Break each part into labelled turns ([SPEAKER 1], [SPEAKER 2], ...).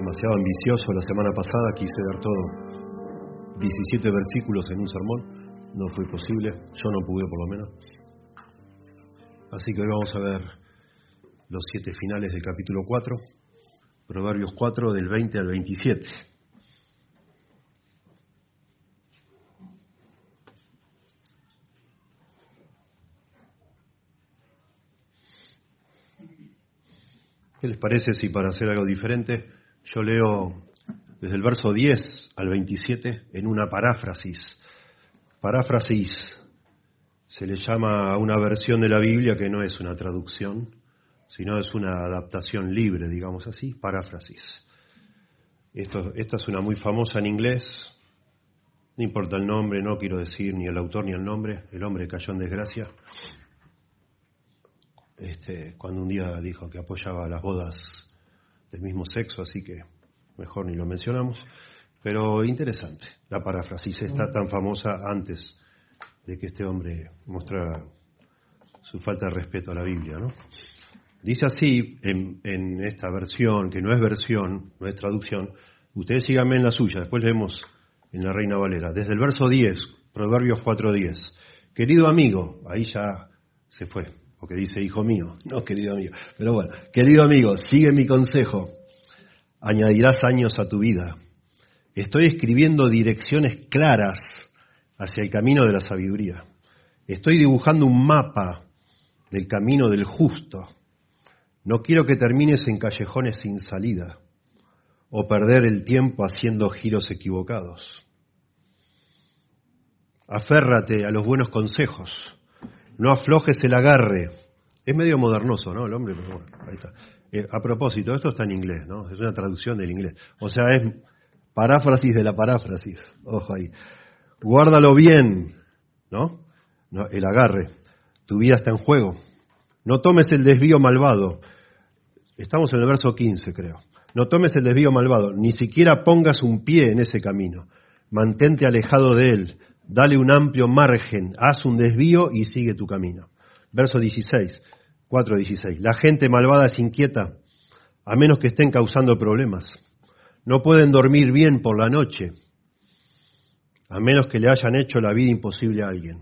[SPEAKER 1] demasiado ambicioso la semana pasada, quise dar todo 17 versículos en un sermón, no fue posible, yo no pude por lo menos. Así que hoy vamos a ver los 7 finales del capítulo 4, Proverbios 4 del 20 al 27. ¿Qué les parece si para hacer algo diferente yo leo desde el verso 10 al 27 en una paráfrasis? Paráfrasis se le llama a una versión de la Biblia que no es una traducción, sino es una adaptación libre, digamos así, paráfrasis. Esta es una muy famosa en inglés, no importa el nombre, no quiero decir ni el autor ni el nombre, el hombre cayó en desgracia. Cuando un día dijo que apoyaba las bodas del mismo sexo, así que mejor ni lo mencionamos. Pero interesante, la paráfrasis está tan famosa antes de que este hombre mostrara su falta de respeto a la Biblia, ¿no? Dice así en esta versión, que no es versión, no es traducción. Ustedes síganme en la suya, después leemos en la Reina Valera. Desde el verso 10, Proverbios 4:10. Querido amigo, ahí ya se fue, porque dice hijo mío, no querido amigo. Pero bueno, querido amigo, sigue mi consejo, añadirás años a tu vida. Estoy escribiendo direcciones claras hacia el camino de la sabiduría. Estoy dibujando un mapa del camino del justo. No quiero que termines en callejones sin salida o perder el tiempo haciendo giros equivocados. Aférrate a los buenos consejos. No aflojes el agarre. Es medio modernoso, ¿no? El hombre, pero bueno, ahí está. A propósito, esto está en inglés, ¿no? Es una traducción del inglés. O sea, es paráfrasis de la paráfrasis. Ojo ahí. Guárdalo bien, ¿no? El agarre. Tu vida está en juego. No tomes el desvío malvado. Estamos en el verso 15, creo. No tomes el desvío malvado. Ni siquiera pongas un pie en ese camino. Mantente alejado de él. Dale un amplio margen, haz un desvío y sigue tu camino. Verso 16, 4:16. La gente malvada es inquieta, a menos que estén causando problemas. No pueden dormir bien por la noche, a menos que le hayan hecho la vida imposible a alguien.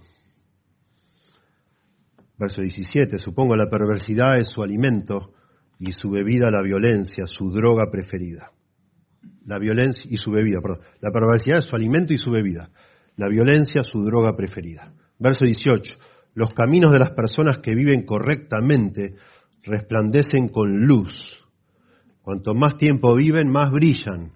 [SPEAKER 1] Verso 17. Supongo la perversidad es su alimento y su bebida la violencia, su droga preferida. La violencia y su bebida, perdón. La perversidad es su alimento y su bebida. La violencia, su droga preferida. Verso 18. Los caminos de las personas que viven correctamente resplandecen con luz. Cuanto más tiempo viven, más brillan.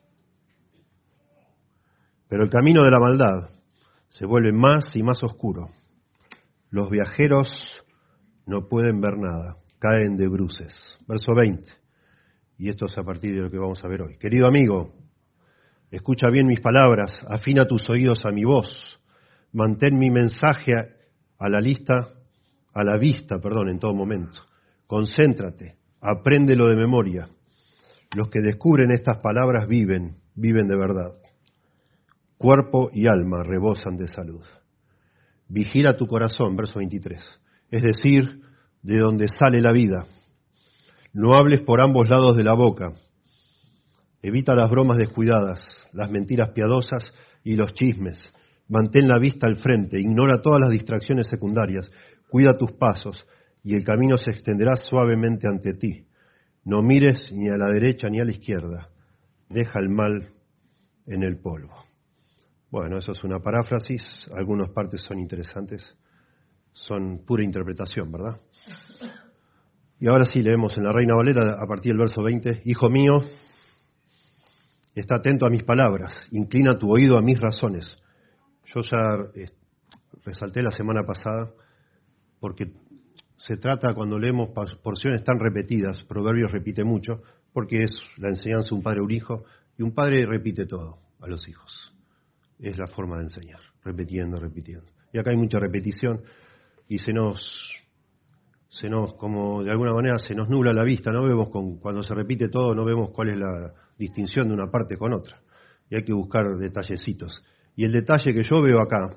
[SPEAKER 1] Pero el camino de la maldad se vuelve más y más oscuro. Los viajeros no pueden ver nada, caen de bruces. Verso 20. Y esto es a partir de lo que vamos a ver hoy. Querido amigo, escucha bien mis palabras, afina tus oídos a mi voz, mantén mi mensaje a la vista, en todo momento. Concéntrate, apréndelo de memoria. Los que descubren estas palabras viven de verdad. Cuerpo y alma rebosan de salud. Vigila tu corazón, verso 23, es decir, de donde sale la vida. No hables por ambos lados de la boca. Evita las bromas descuidadas, las mentiras piadosas y los chismes. Mantén la vista al frente, ignora todas las distracciones secundarias, cuida tus pasos y el camino se extenderá suavemente ante ti. No mires ni a la derecha ni a la izquierda, deja el mal en el polvo. Bueno, eso es una paráfrasis, algunas partes son interesantes, son pura interpretación, ¿verdad? Y ahora sí leemos en la Reina Valera a partir del verso 20, Hijo mío, está atento a mis palabras, inclina tu oído a mis razones. Yo ya resalté la semana pasada, porque se trata, cuando leemos porciones tan repetidas, Proverbios repite mucho, porque es la enseñanza de un padre a un hijo, y un padre repite todo a los hijos. Es la forma de enseñar, repitiendo. Y acá hay mucha repetición, y se nos como de alguna manera se nos nubla la vista, no vemos cuando se repite todo, no vemos cuál es la distinción de una parte con otra. Y hay que buscar detallecitos. Y el detalle que yo veo acá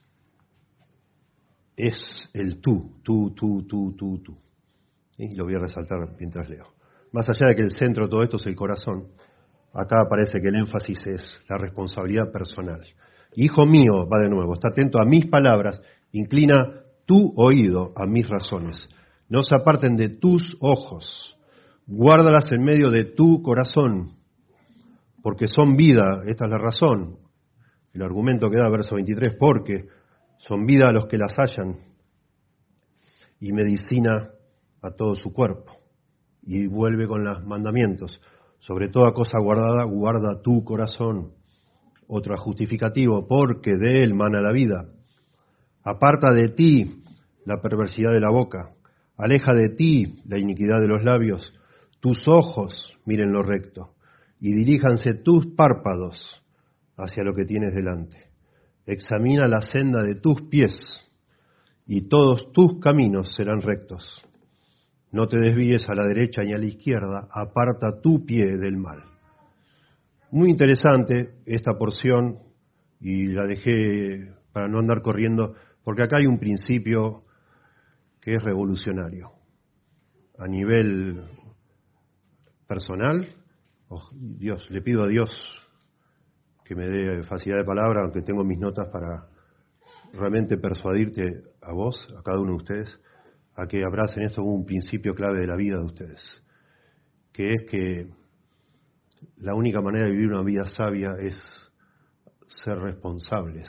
[SPEAKER 1] es el tú. Y lo voy a resaltar mientras leo. Más allá de que el centro de todo esto es el corazón, Acá parece que el énfasis es la responsabilidad personal. Hijo mío, va de nuevo, está atento a mis palabras, inclina tu oído a mis razones. No se aparten de tus ojos, guárdalas en medio de tu corazón, porque son vida, esta es la razón. El argumento que da verso 23, porque son vida a los que las hallan y medicina a todo su cuerpo. Y vuelve con los mandamientos. Sobre toda cosa guardada, guarda tu corazón. Otro justificativo, porque de él mana la vida. Aparta de ti la perversidad de la boca. Aleja de ti la iniquidad de los labios. Tus ojos miren lo recto y diríjanse tus párpados hacia lo que tienes delante. Examina la senda de tus pies y todos tus caminos serán rectos. No te desvíes a la derecha ni a la izquierda, aparta tu pie del mal. Muy interesante esta porción y la dejé para no andar corriendo, porque acá hay un principio que es revolucionario. A nivel personal, Dios, le pido a Dios que me dé facilidad de palabra, aunque tengo mis notas para realmente persuadirte a vos, a cada uno de ustedes, a que abracen esto como un principio clave de la vida de ustedes, que es que la única manera de vivir una vida sabia es ser responsables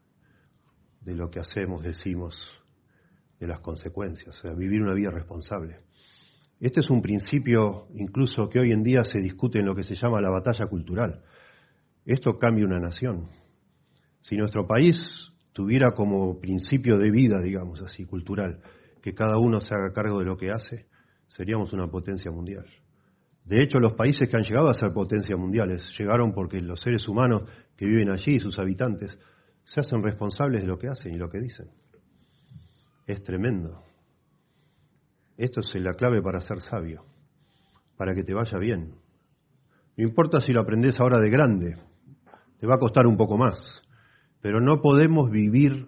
[SPEAKER 1] de lo que hacemos, decimos, de las consecuencias, o sea, vivir una vida responsable. Este es un principio incluso que hoy en día se discute en lo que se llama la batalla cultural. Esto cambia una nación. Si nuestro país tuviera como principio de vida, digamos así, cultural, que cada uno se haga cargo de lo que hace, seríamos una potencia mundial. De hecho, los países que han llegado a ser potencias mundiales llegaron porque los seres humanos que viven allí, sus habitantes, se hacen responsables de lo que hacen y lo que dicen. Es tremendo. Esto es la clave para ser sabio, para que te vaya bien. No importa si lo aprendes ahora de grande, te va a costar un poco más, pero no podemos vivir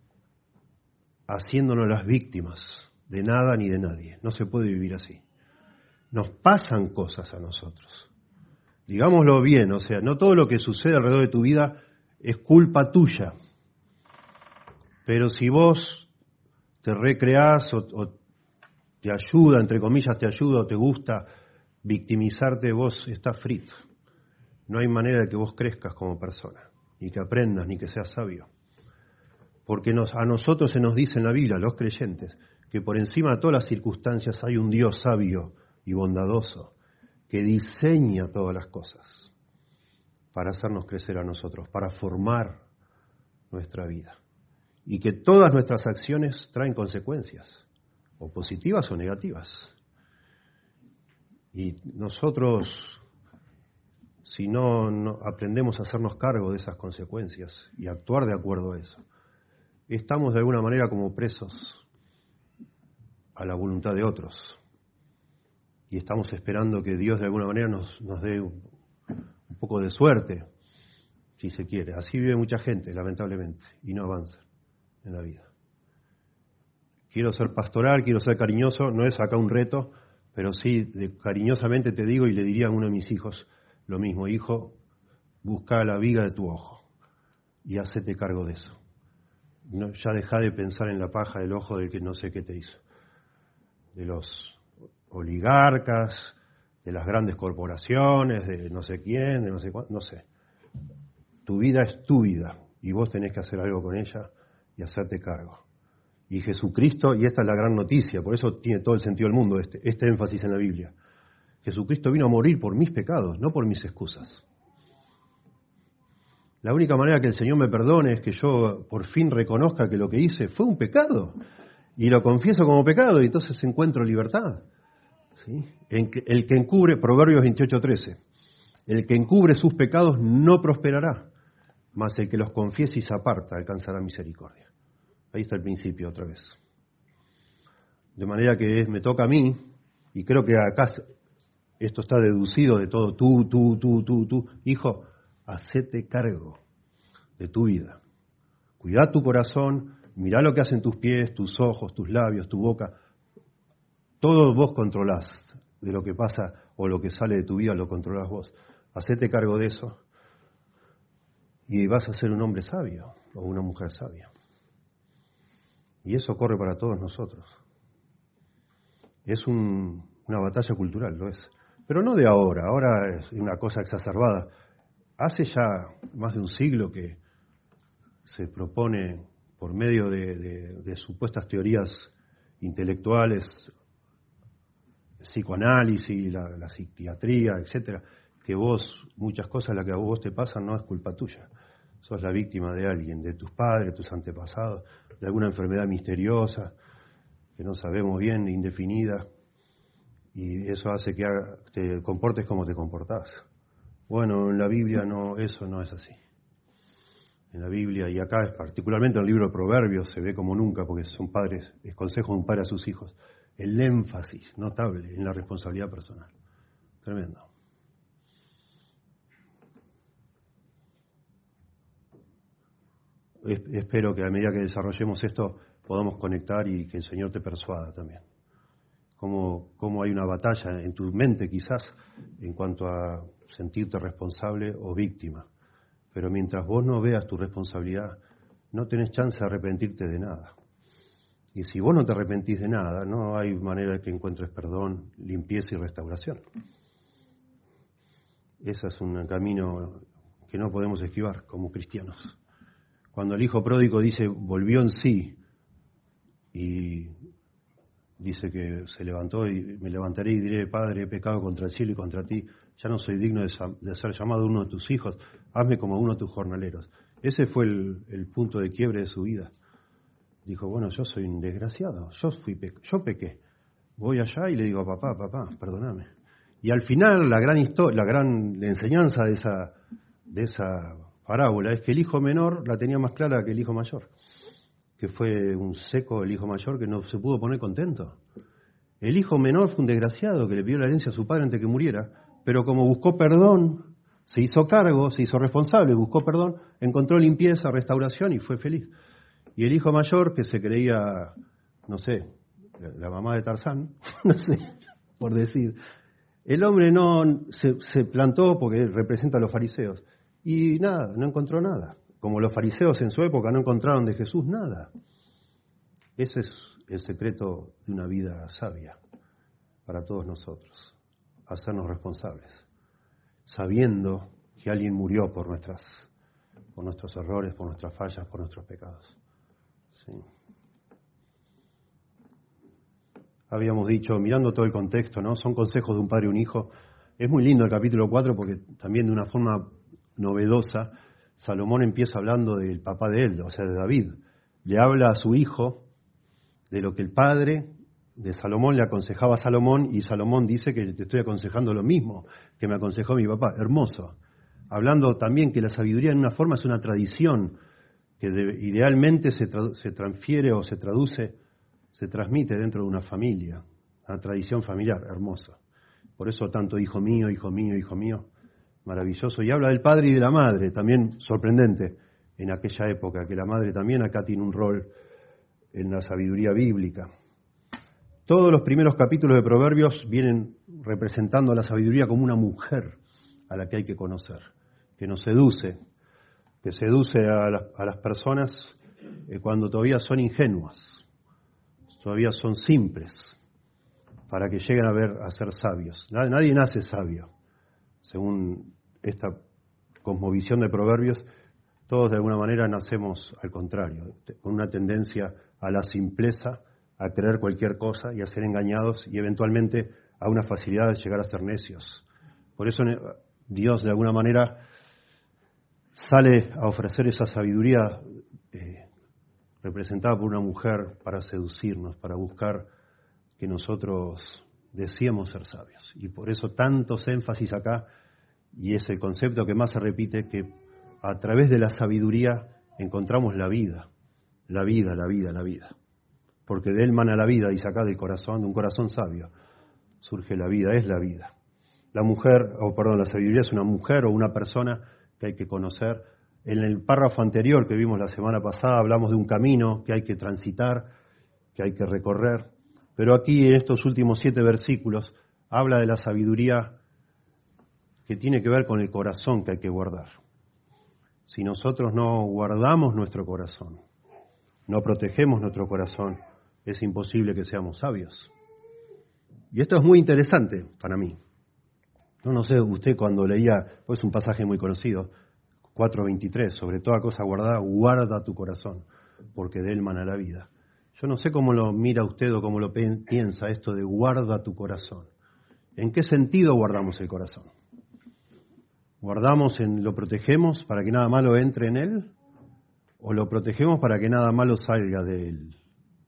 [SPEAKER 1] haciéndonos las víctimas de nada ni de nadie. No se puede vivir así. Nos pasan cosas a nosotros. Digámoslo bien, o sea, no todo lo que sucede alrededor de tu vida es culpa tuya. Pero si vos te recreás o te ayuda, entre comillas, te ayuda o te gusta victimizarte, vos estás frito. No hay manera de que vos crezcas como persona, ni que aprendas, ni que seas sabio. Porque a nosotros se nos dice en la Biblia, los creyentes, que por encima de todas las circunstancias hay un Dios sabio y bondadoso que diseña todas las cosas para hacernos crecer a nosotros, para formar nuestra vida. Y que todas nuestras acciones traen consecuencias, o positivas o negativas. Y nosotros, si no aprendemos a hacernos cargo de esas consecuencias y actuar de acuerdo a eso, estamos de alguna manera como presos a la voluntad de otros. Y estamos esperando que Dios de alguna manera nos dé un poco de suerte, si se quiere. Así vive mucha gente, lamentablemente, y no avanza en la vida. Quiero ser pastoral, quiero ser cariñoso, no es acá un reto, pero sí cariñosamente te digo y le diría a uno de mis hijos lo mismo: hijo, busca la viga de tu ojo y hacete cargo de eso. No, ya deja de pensar en la paja del ojo del que no sé qué te hizo. De los oligarcas, de las grandes corporaciones, de no sé quién, de no sé cuánto, no sé. Tu vida es tu vida y vos tenés que hacer algo con ella y hacerte cargo. Y Jesucristo, y esta es la gran noticia, por eso tiene todo el sentido del mundo este énfasis en la Biblia. Jesucristo vino a morir por mis pecados, no por mis excusas. La única manera que el Señor me perdone es que yo por fin reconozca que lo que hice fue un pecado y lo confieso como pecado y entonces encuentro libertad. ¿Sí? El que encubre, Proverbios 28:13, el que encubre sus pecados no prosperará, mas el que los confiese y se aparta alcanzará misericordia. Ahí está el principio otra vez. De manera que me toca a mí, y creo que acá esto está deducido de todo, tú, hijo, hacete cargo de tu vida. Cuidá tu corazón, mirá lo que hacen tus pies, tus ojos, tus labios, tu boca. Todo vos controlás de lo que pasa o lo que sale de tu vida, lo controlás vos. Hacete cargo de eso y vas a ser un hombre sabio o una mujer sabia. Y eso corre para todos nosotros. Es una batalla cultural, lo es. Pero no de ahora, ahora es una cosa exacerbada. Hace ya más de un siglo que se propone, por medio de supuestas teorías intelectuales, psicoanálisis, la psiquiatría, etcétera, que muchas cosas las que a vos te pasan no es culpa tuya. Sos la víctima de alguien, de tus padres, tus antepasados, de alguna enfermedad misteriosa que no sabemos bien, indefinida, y eso hace que te comportes como te comportás. Bueno, en la Biblia eso no es así. En la Biblia, y acá particularmente en el libro de Proverbios, se ve como nunca, porque son padres, es consejo de un padre a sus hijos, el énfasis notable en la responsabilidad personal. Tremendo. Espero que a medida que desarrollemos esto podamos conectar y que el Señor te persuada también. Cómo hay una batalla en tu mente quizás en cuanto a sentirte responsable o víctima. Pero mientras vos no veas tu responsabilidad, no tenés chance de arrepentirte de nada. Y si vos no te arrepentís de nada, no hay manera de que encuentres perdón, limpieza y restauración. Ese es un camino que no podemos esquivar como cristianos. Cuando el hijo pródigo dice, volvió en sí, y dice que se levantó y me levantaré y diré, Padre, he pecado contra el cielo y contra ti, ya no soy digno de ser llamado uno de tus hijos, hazme como uno de tus jornaleros. Ese fue el punto de quiebre de su vida. Dijo, bueno, yo soy un desgraciado, yo pequé. Voy allá y le digo a papá, perdóname. Y al final la gran enseñanza de esa parábola es que el hijo menor la tenía más clara que el hijo mayor, que fue un seco el hijo mayor que no se pudo poner contento. El hijo menor fue un desgraciado que le pidió la herencia a su padre antes que muriera, pero como buscó perdón, se hizo cargo, se hizo responsable, buscó perdón, encontró limpieza, restauración y fue feliz. Y el hijo mayor, que se creía, no sé, la mamá de Tarzán, no sé, por decir, el hombre se plantó porque representa a los fariseos y nada, no encontró nada. Como los fariseos en su época no encontraron de Jesús nada. Ese es el secreto de una vida sabia para todos nosotros, hacernos responsables, sabiendo que alguien murió por nuestros errores, por nuestras fallas, por nuestros pecados. Sí. Habíamos dicho, mirando todo el contexto, ¿no? Son consejos de un padre y un hijo. Es muy lindo el capítulo 4 porque también de una forma novedosa, Salomón empieza hablando del papá de él, o sea, de David. Le habla a su hijo de lo que el padre de Salomón le aconsejaba a Salomón, y Salomón dice que te estoy aconsejando lo mismo que me aconsejó mi papá. Hermoso. Hablando también que la sabiduría en una forma es una tradición que idealmente se transfiere o se traduce, se transmite dentro de una familia, una tradición familiar hermosa. Por eso tanto hijo mío, hijo mío, hijo mío. Maravilloso. Y habla del padre y de la madre, también sorprendente en aquella época, que la madre también acá tiene un rol en la sabiduría bíblica. Todos los primeros capítulos de Proverbios vienen representando a la sabiduría como una mujer a la que hay que conocer, que nos seduce, que seduce a las personas cuando todavía son ingenuas, todavía son simples, para que lleguen a ser sabios. Nadie nace sabio, según esta cosmovisión de Proverbios. Todos de alguna manera nacemos al contrario, con una tendencia a la simpleza, a creer cualquier cosa y a ser engañados y eventualmente a una facilidad de llegar a ser necios. Por eso Dios de alguna manera sale a ofrecer esa sabiduría representada por una mujer para seducirnos, para buscar que nosotros deseemos ser sabios. Y por eso tantos énfasis acá, y es el concepto que más se repite, que a través de la sabiduría encontramos la vida, la vida, la vida, la vida. Porque de él mana la vida, dice acá, del corazón, de un corazón sabio, surge la vida, es la vida. La sabiduría es una mujer o una persona que hay que conocer. En el párrafo anterior que vimos la semana pasada hablamos de un camino que hay que transitar, que hay que recorrer. Pero aquí en estos últimos 7 versículos habla de la sabiduría que tiene que ver con el corazón que hay que guardar. Si nosotros no guardamos nuestro corazón, no protegemos nuestro corazón, es imposible que seamos sabios. Y esto es muy interesante para mí. Yo no sé, usted cuando leía, pues un pasaje muy conocido, 4:23, sobre toda cosa guardada, guarda tu corazón, porque de él mana la vida. Yo no sé cómo lo mira usted o cómo lo piensa esto de guarda tu corazón. ¿En qué sentido guardamos el corazón? ¿Lo protegemos para que nada malo entre en él? ¿O lo protegemos para que nada malo salga de él?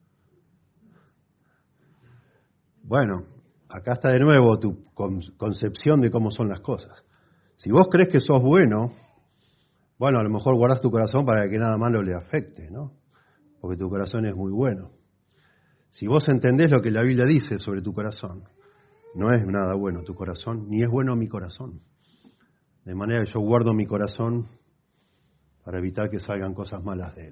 [SPEAKER 1] Bueno, acá está de nuevo tu concepción de cómo son las cosas. Si vos crees que sos bueno, a lo mejor guardás tu corazón para que nada malo le afecte, ¿no? Porque tu corazón es muy bueno. Si vos entendés lo que la Biblia dice sobre tu corazón, no es nada bueno tu corazón, ni es bueno mi corazón. De manera que yo guardo mi corazón para evitar que salgan cosas malas de él,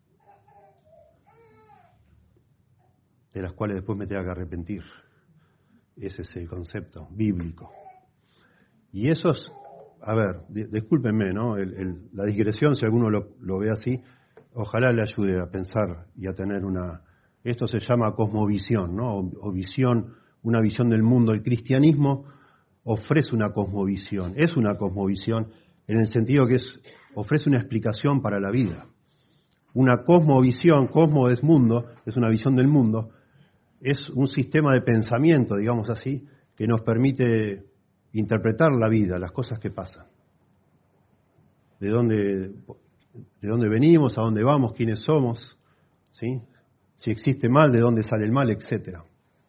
[SPEAKER 1] de las cuales después me tenga que arrepentir. Ese es el concepto bíblico. Y eso es, discúlpenme, ¿no? La digresión, si alguno lo ve así, ojalá le ayude a pensar y a tener esto se llama cosmovisión, ¿no? O visión, una visión del mundo. El cristianismo ofrece una cosmovisión, es una cosmovisión en el sentido que ofrece una explicación para la vida. Una cosmovisión, cosmo es mundo, es una visión del mundo, es un sistema de pensamiento, digamos así, que nos permite interpretar la vida, las cosas que pasan. De dónde venimos, a dónde vamos, quiénes somos, ¿sí? Si existe mal, de dónde sale el mal, etcétera.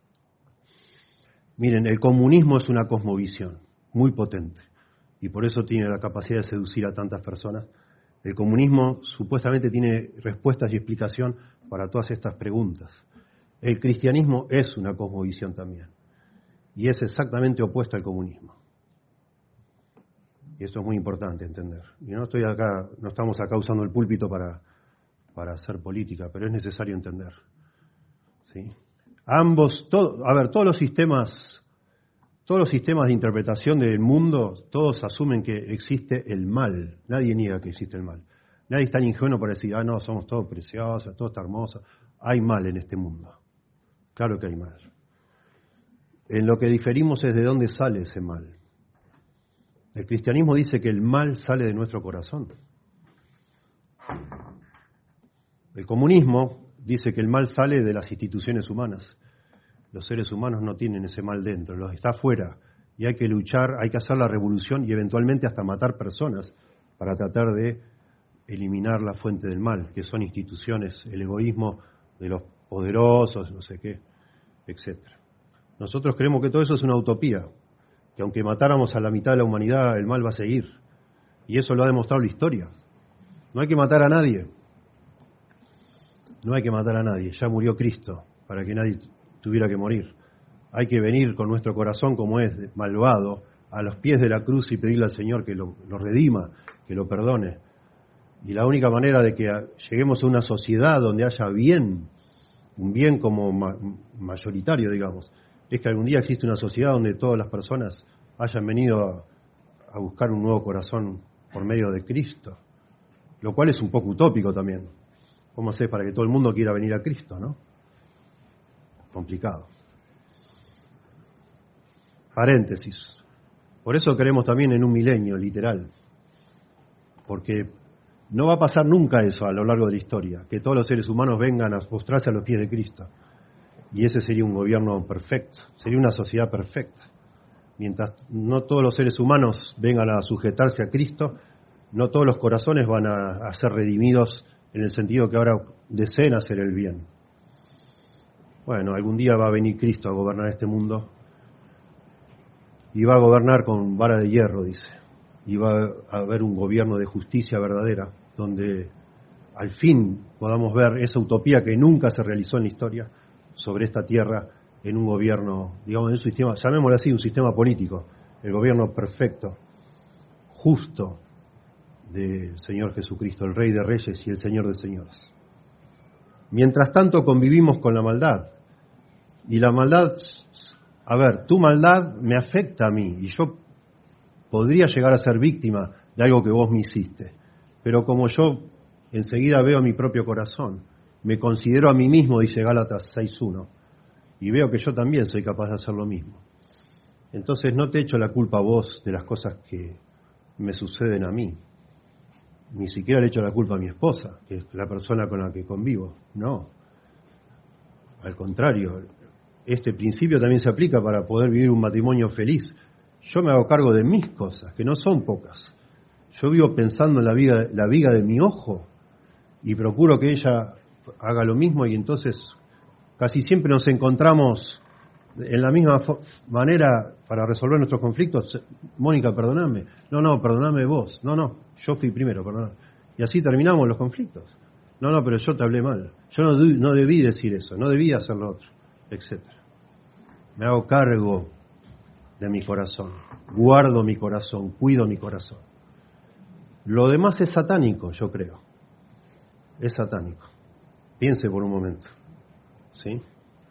[SPEAKER 1] Miren, el comunismo es una cosmovisión muy potente y por eso tiene la capacidad de seducir a tantas personas. El comunismo supuestamente tiene respuestas y explicación para todas estas preguntas. El cristianismo es una cosmovisión también y es exactamente opuesta al comunismo. Y esto es muy importante entender. Y no estamos acá usando el púlpito para hacer política, pero es necesario entender. ¿Sí? Todos los sistemas de interpretación del mundo, todos asumen que existe el mal. Nadie niega que existe el mal. Nadie es tan ingenuo para decir, no, somos todos preciosos, todo está hermoso. Hay mal en este mundo. Claro que hay mal. En lo que diferimos es de dónde sale ese mal. El cristianismo dice que el mal sale de nuestro corazón. El comunismo dice que el mal sale de las instituciones humanas. Los seres humanos no tienen ese mal dentro, los está afuera. Y hay que luchar, hay que hacer la revolución y eventualmente hasta matar personas para tratar de eliminar la fuente del mal, que son instituciones, el egoísmo de los poderosos, no sé qué, etcétera. Nosotros creemos que todo eso es una utopía, que aunque matáramos a la mitad de la humanidad, el mal va a seguir. Y eso lo ha demostrado la historia. No hay que matar a nadie. No hay que matar a nadie. Ya murió Cristo para que nadie tuviera que morir. Hay que venir con nuestro corazón como es, malvado, a los pies de la cruz y pedirle al Señor que lo redima, que lo perdone. Y la única manera de que lleguemos a una sociedad donde haya bien, un bien como mayoritario, digamos, es que algún día existe una sociedad donde todas las personas hayan venido a buscar un nuevo corazón por medio de Cristo, lo cual es un poco utópico también. ¿Cómo hacer para que todo el mundo quiera venir a Cristo, no? Complicado. Paréntesis. Por eso creemos también en un milenio, literal. Porque no va a pasar nunca eso a lo largo de la historia, que todos los seres humanos vengan a postrarse a los pies de Cristo. Y ese sería un gobierno perfecto, sería una sociedad perfecta. Mientras no todos los seres humanos vengan a sujetarse a Cristo, no todos los corazones van a ser redimidos en el sentido que ahora deseen hacer el bien. Bueno, algún día va a venir Cristo a gobernar este mundo y va a gobernar con vara de hierro, dice. Y va a haber un gobierno de justicia verdadera, donde al fin podamos ver esa utopía que nunca se realizó en la historia sobre esta tierra en un gobierno, digamos, en un sistema, llamémoslo así, un sistema político, el gobierno perfecto, justo del Señor Jesucristo, el Rey de Reyes y el Señor de Señores. Mientras tanto convivimos con la maldad. Y la maldad, tu maldad me afecta a mí. Y yo podría llegar a ser víctima de algo que vos me hiciste. Pero como yo enseguida veo mi propio corazón, me considero a mí mismo, dice Gálatas 6:1, y veo que yo también soy capaz de hacer lo mismo. Entonces no te echo la culpa a vos de las cosas que me suceden a mí. Ni siquiera le echo la culpa a mi esposa, que es la persona con la que convivo. No. Al contrario, este principio también se aplica para poder vivir un matrimonio feliz. Yo me hago cargo de mis cosas, que no son pocas. Yo vivo pensando en la viga de mi ojo y procuro que ella haga lo mismo, y entonces casi siempre nos encontramos en la misma manera para resolver nuestros conflictos. Mónica, perdóname. No, perdóname vos. No, yo fui primero, perdóname. Y así terminamos los conflictos. No, pero yo te hablé mal. Yo no debí decir eso, no debí hacer lo otro, etc. Me hago cargo de mi corazón, guardo mi corazón, cuido mi corazón. Lo demás es satánico, yo creo. Es satánico. Piense por un momento. ¿Sí?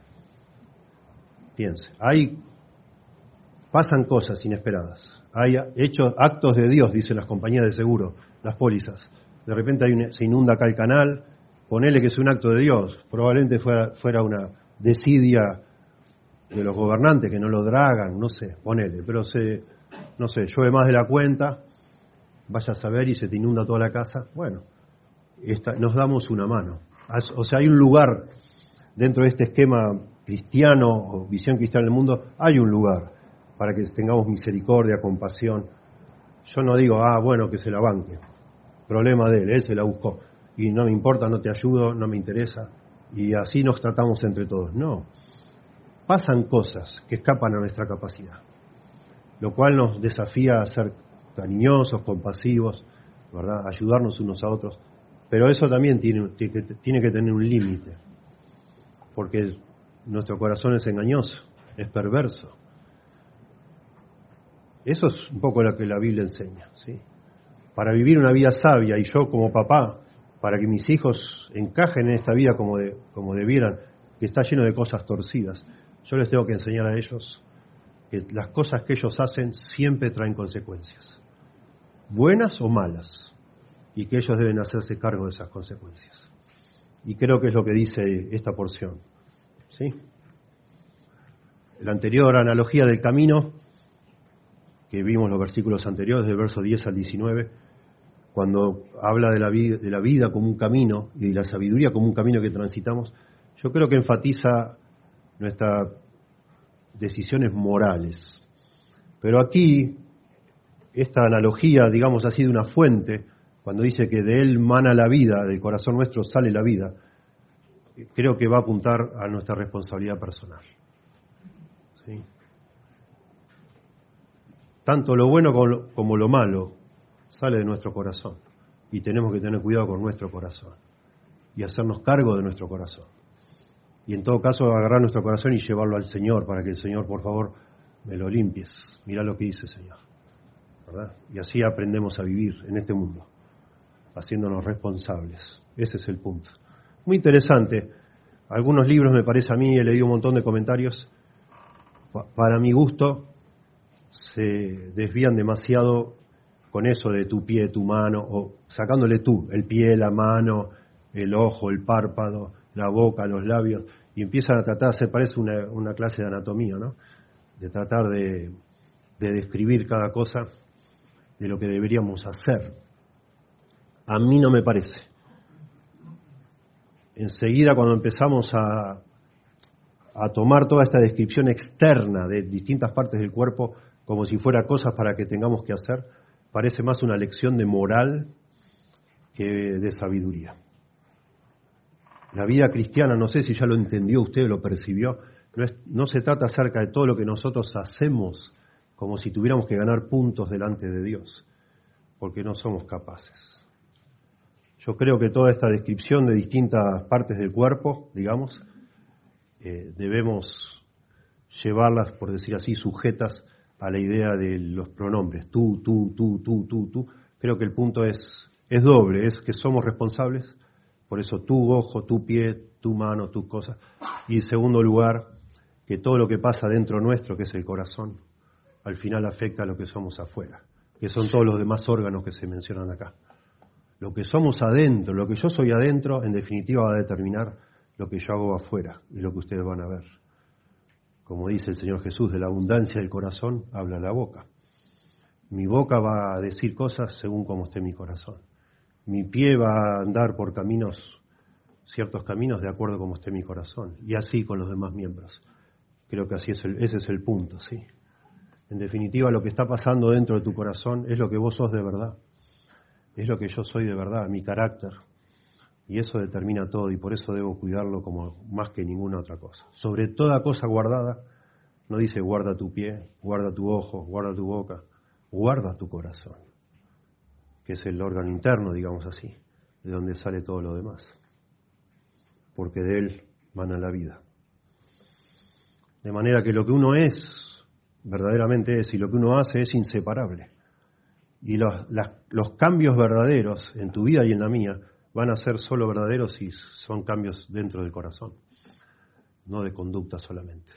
[SPEAKER 1] Piense. Pasan cosas inesperadas. Hay actos de Dios, dicen las compañías de seguro, las pólizas. De repente se inunda acá el canal, ponele que es un acto de Dios. Probablemente fuera una desidia de los gobernantes que no lo dragan, no sé, ponele. Pero llueve más de la cuenta, vaya a saber, y se te inunda toda la casa. Bueno, nos damos una mano. O sea, hay un lugar dentro de este esquema cristiano o visión cristiana del mundo, hay un lugar para que tengamos misericordia, compasión. Yo no digo, bueno, que se la banque. Problema de él se la buscó. Y no me importa, no te ayudo, no me interesa. Y así nos tratamos entre todos. No. Pasan cosas que escapan a nuestra capacidad, lo cual nos desafía a ser cariñosos, compasivos, ¿verdad? Ayudarnos unos a otros. Pero eso también tiene que tener un límite, porque nuestro corazón es engañoso, es perverso. Eso es un poco lo que la Biblia enseña, ¿sí? Para vivir una vida sabia, y yo como papá, para que mis hijos encajen en esta vida como debieran, que está lleno de cosas torcidas, yo les tengo que enseñar a ellos que las cosas que ellos hacen siempre traen consecuencias, buenas o malas, y que ellos deben hacerse cargo de esas consecuencias. Y creo que es lo que dice esta porción, ¿sí? La anterior analogía del camino, que vimos los versículos anteriores, del verso 10 al 19, cuando habla de la vida como un camino y de la sabiduría como un camino que transitamos, yo creo que enfatiza nuestras decisiones morales. Pero aquí, esta analogía, digamos así, de una fuente, cuando dice que de él mana la vida, del corazón nuestro sale la vida, creo que va a apuntar a nuestra responsabilidad personal. ¿Sí? Tanto lo bueno como lo malo sale de nuestro corazón, y tenemos que tener cuidado con nuestro corazón y hacernos cargo de nuestro corazón. Y en todo caso agarrar nuestro corazón y llevarlo al Señor, para que el Señor, por favor, me lo limpies. Mirá lo que dice el Señor, ¿verdad? Y así aprendemos a vivir en este mundo, haciéndonos responsables. Ese es el punto. Muy interesante. Algunos libros, me parece a mí, he leído un montón de comentarios, para mi gusto, se desvían demasiado con eso de tu pie, tu mano, o sacándole el pie, la mano, el ojo, el párpado, la boca, los labios, y empiezan a tratar, se parece una clase de anatomía, ¿no? De tratar de describir cada cosa de lo que deberíamos hacer. A mí no me parece. Enseguida, cuando empezamos a tomar toda esta descripción externa de distintas partes del cuerpo como si fuera cosas para que tengamos que hacer, parece más una lección de moral que de sabiduría. La vida cristiana, no sé si ya lo entendió usted o lo percibió, no se trata acerca de todo lo que nosotros hacemos como si tuviéramos que ganar puntos delante de Dios, porque no somos capaces. Yo creo que toda esta descripción de distintas partes del cuerpo, digamos, debemos llevarlas, por decir así, sujetas a la idea de los pronombres, tú. Creo que el punto es doble, es que somos responsables, por eso tu ojo, tu pie, tu mano, tus cosas. Y en segundo lugar, que todo lo que pasa dentro nuestro, que es el corazón, al final afecta a lo que somos afuera, que son todos los demás órganos que se mencionan acá. Lo que somos adentro, lo que yo soy adentro, en definitiva va a determinar lo que yo hago afuera y lo que ustedes van a ver. Como dice el Señor Jesús, de la abundancia del corazón habla la boca. Mi boca va a decir cosas según como esté mi corazón. Mi pie va a andar por caminos, ciertos caminos, de acuerdo como esté mi corazón. Y así con los demás miembros. Creo que así ese es el punto, ¿sí? En definitiva, lo que está pasando dentro de tu corazón es lo que vos sos de verdad. Es lo que yo soy de verdad, mi carácter. Y eso determina todo, y por eso debo cuidarlo como más que ninguna otra cosa. Sobre toda cosa guardada, no dice guarda tu pie, guarda tu ojo, guarda tu boca, guarda tu corazón, que es el órgano interno, digamos así, de donde sale todo lo demás. Porque de él mana la vida. De manera que lo que uno es, verdaderamente es, y lo que uno hace es inseparable. Y los cambios verdaderos en tu vida y en la mía van a ser solo verdaderos si son cambios dentro del corazón, no de conducta solamente.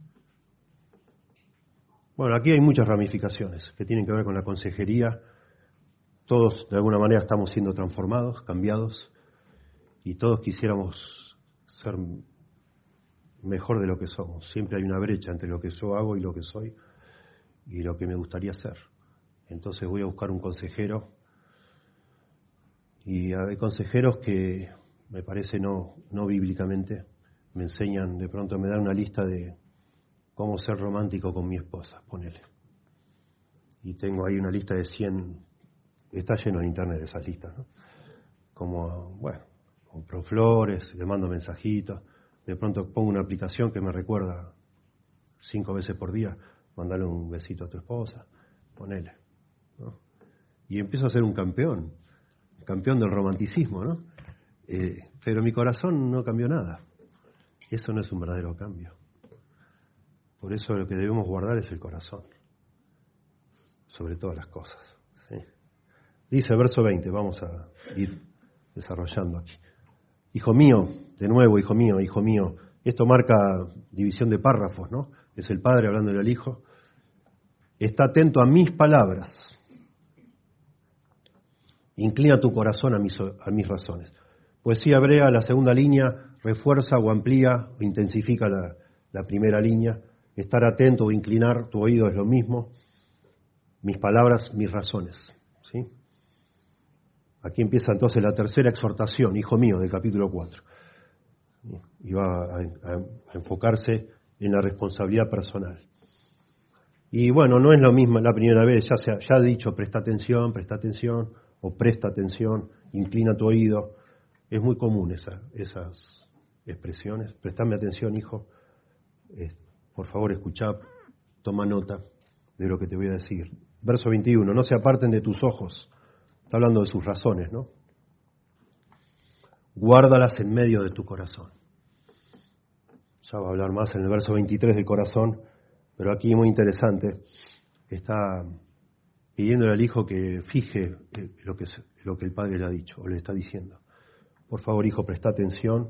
[SPEAKER 1] Bueno, aquí hay muchas ramificaciones que tienen que ver con la consejería. Todos, de alguna manera, estamos siendo transformados, cambiados, y todos quisiéramos ser mejor de lo que somos. Siempre hay una brecha entre lo que yo hago y lo que soy y lo que me gustaría ser. Entonces voy a buscar un consejero, y hay consejeros que me parece no bíblicamente me enseñan, de pronto me dan una lista de cómo ser romántico con mi esposa, ponele. Y tengo ahí una lista de 100, está lleno en internet de esas listas, ¿no? Como, bueno, compro flores, le mando mensajitos, de pronto pongo una aplicación que me recuerda 5 veces por día, mandale un besito a tu esposa, ponele, ¿no? Y empiezo a ser un campeón del romanticismo, ¿no? Pero mi corazón no cambió nada. Eso no es un verdadero cambio. Por eso lo que debemos guardar es el corazón, sobre todas las cosas, ¿sí? Dice el verso 20, vamos a ir desarrollando aquí. Hijo mío, de nuevo, hijo mío. Esto marca división de párrafos, ¿no? Es el padre hablándole al hijo. Está atento a mis palabras. Inclina tu corazón a mis razones. Poesía hebrea, la segunda línea, refuerza o amplía o intensifica la primera línea. Estar atento o inclinar tu oído es lo mismo. Mis palabras, mis razones, ¿sí? Aquí empieza entonces la tercera exhortación, hijo mío, del capítulo 4. Y va a enfocarse en la responsabilidad personal. Y bueno, no es lo mismo la primera vez, ya he dicho, presta atención, o presta atención, inclina tu oído. Es muy común esas expresiones. Prestame atención, hijo. Por favor, escuchá, toma nota de lo que te voy a decir. Verso 21, no se aparten de tus ojos. Está hablando de sus razones, ¿no? Guárdalas en medio de tu corazón. Ya va a hablar más en el verso 23 del corazón, pero aquí muy interesante. Está pidiéndole al hijo que fije lo que el padre le ha dicho o le está diciendo. Por favor, hijo, presta atención.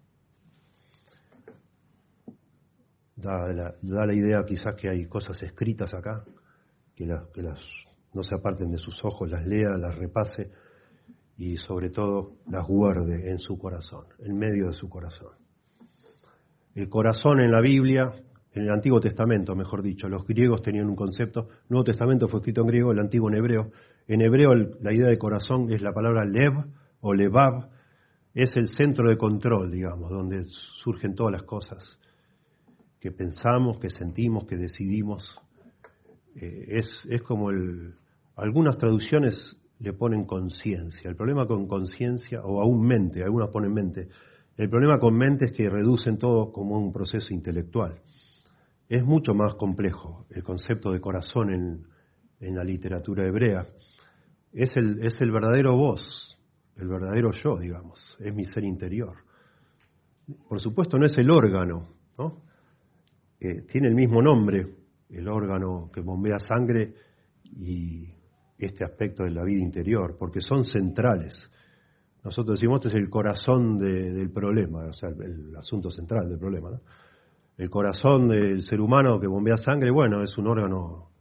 [SPEAKER 1] Da la idea quizás que hay cosas escritas acá, que las no se aparten de sus ojos, las lea, las repase y sobre todo las guarde en su corazón, en medio de su corazón. El corazón en la Biblia, en el Antiguo Testamento, mejor dicho, los griegos tenían un concepto, el Nuevo Testamento fue escrito en griego, el Antiguo en hebreo. En hebreo la idea de corazón es la palabra lev o levav, es el centro de control, digamos, donde surgen todas las cosas que pensamos, que sentimos, que decidimos. Es como algunas traducciones le ponen conciencia. El problema con conciencia, o aún mente, algunas ponen mente, el problema con mente es que reducen todo como un proceso intelectual. Es mucho más complejo el concepto de corazón en la literatura hebrea. Es el verdadero vos, el verdadero yo, digamos, es mi ser interior. Por supuesto no es el órgano, ¿no? Tiene el mismo nombre, el órgano que bombea sangre y este aspecto de la vida interior, porque son centrales. Nosotros decimos, este es el corazón del problema, o sea, el asunto central del problema, ¿no? El corazón del ser humano que bombea sangre, bueno, es un órgano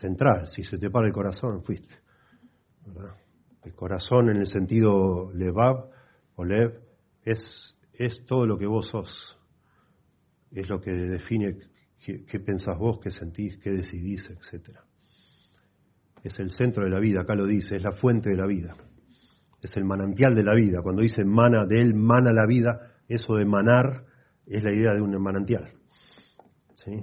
[SPEAKER 1] central. Si se te para el corazón, fuiste, ¿verdad? El corazón en el sentido levav o lev es todo lo que vos sos. Es lo que define qué pensás vos, qué sentís, qué decidís, etc. Es el centro de la vida, acá lo dice, es la fuente de la vida. Es el manantial de la vida. Cuando dice mana, de él mana la vida, eso de manar es la idea de un manantial. ¿Sí?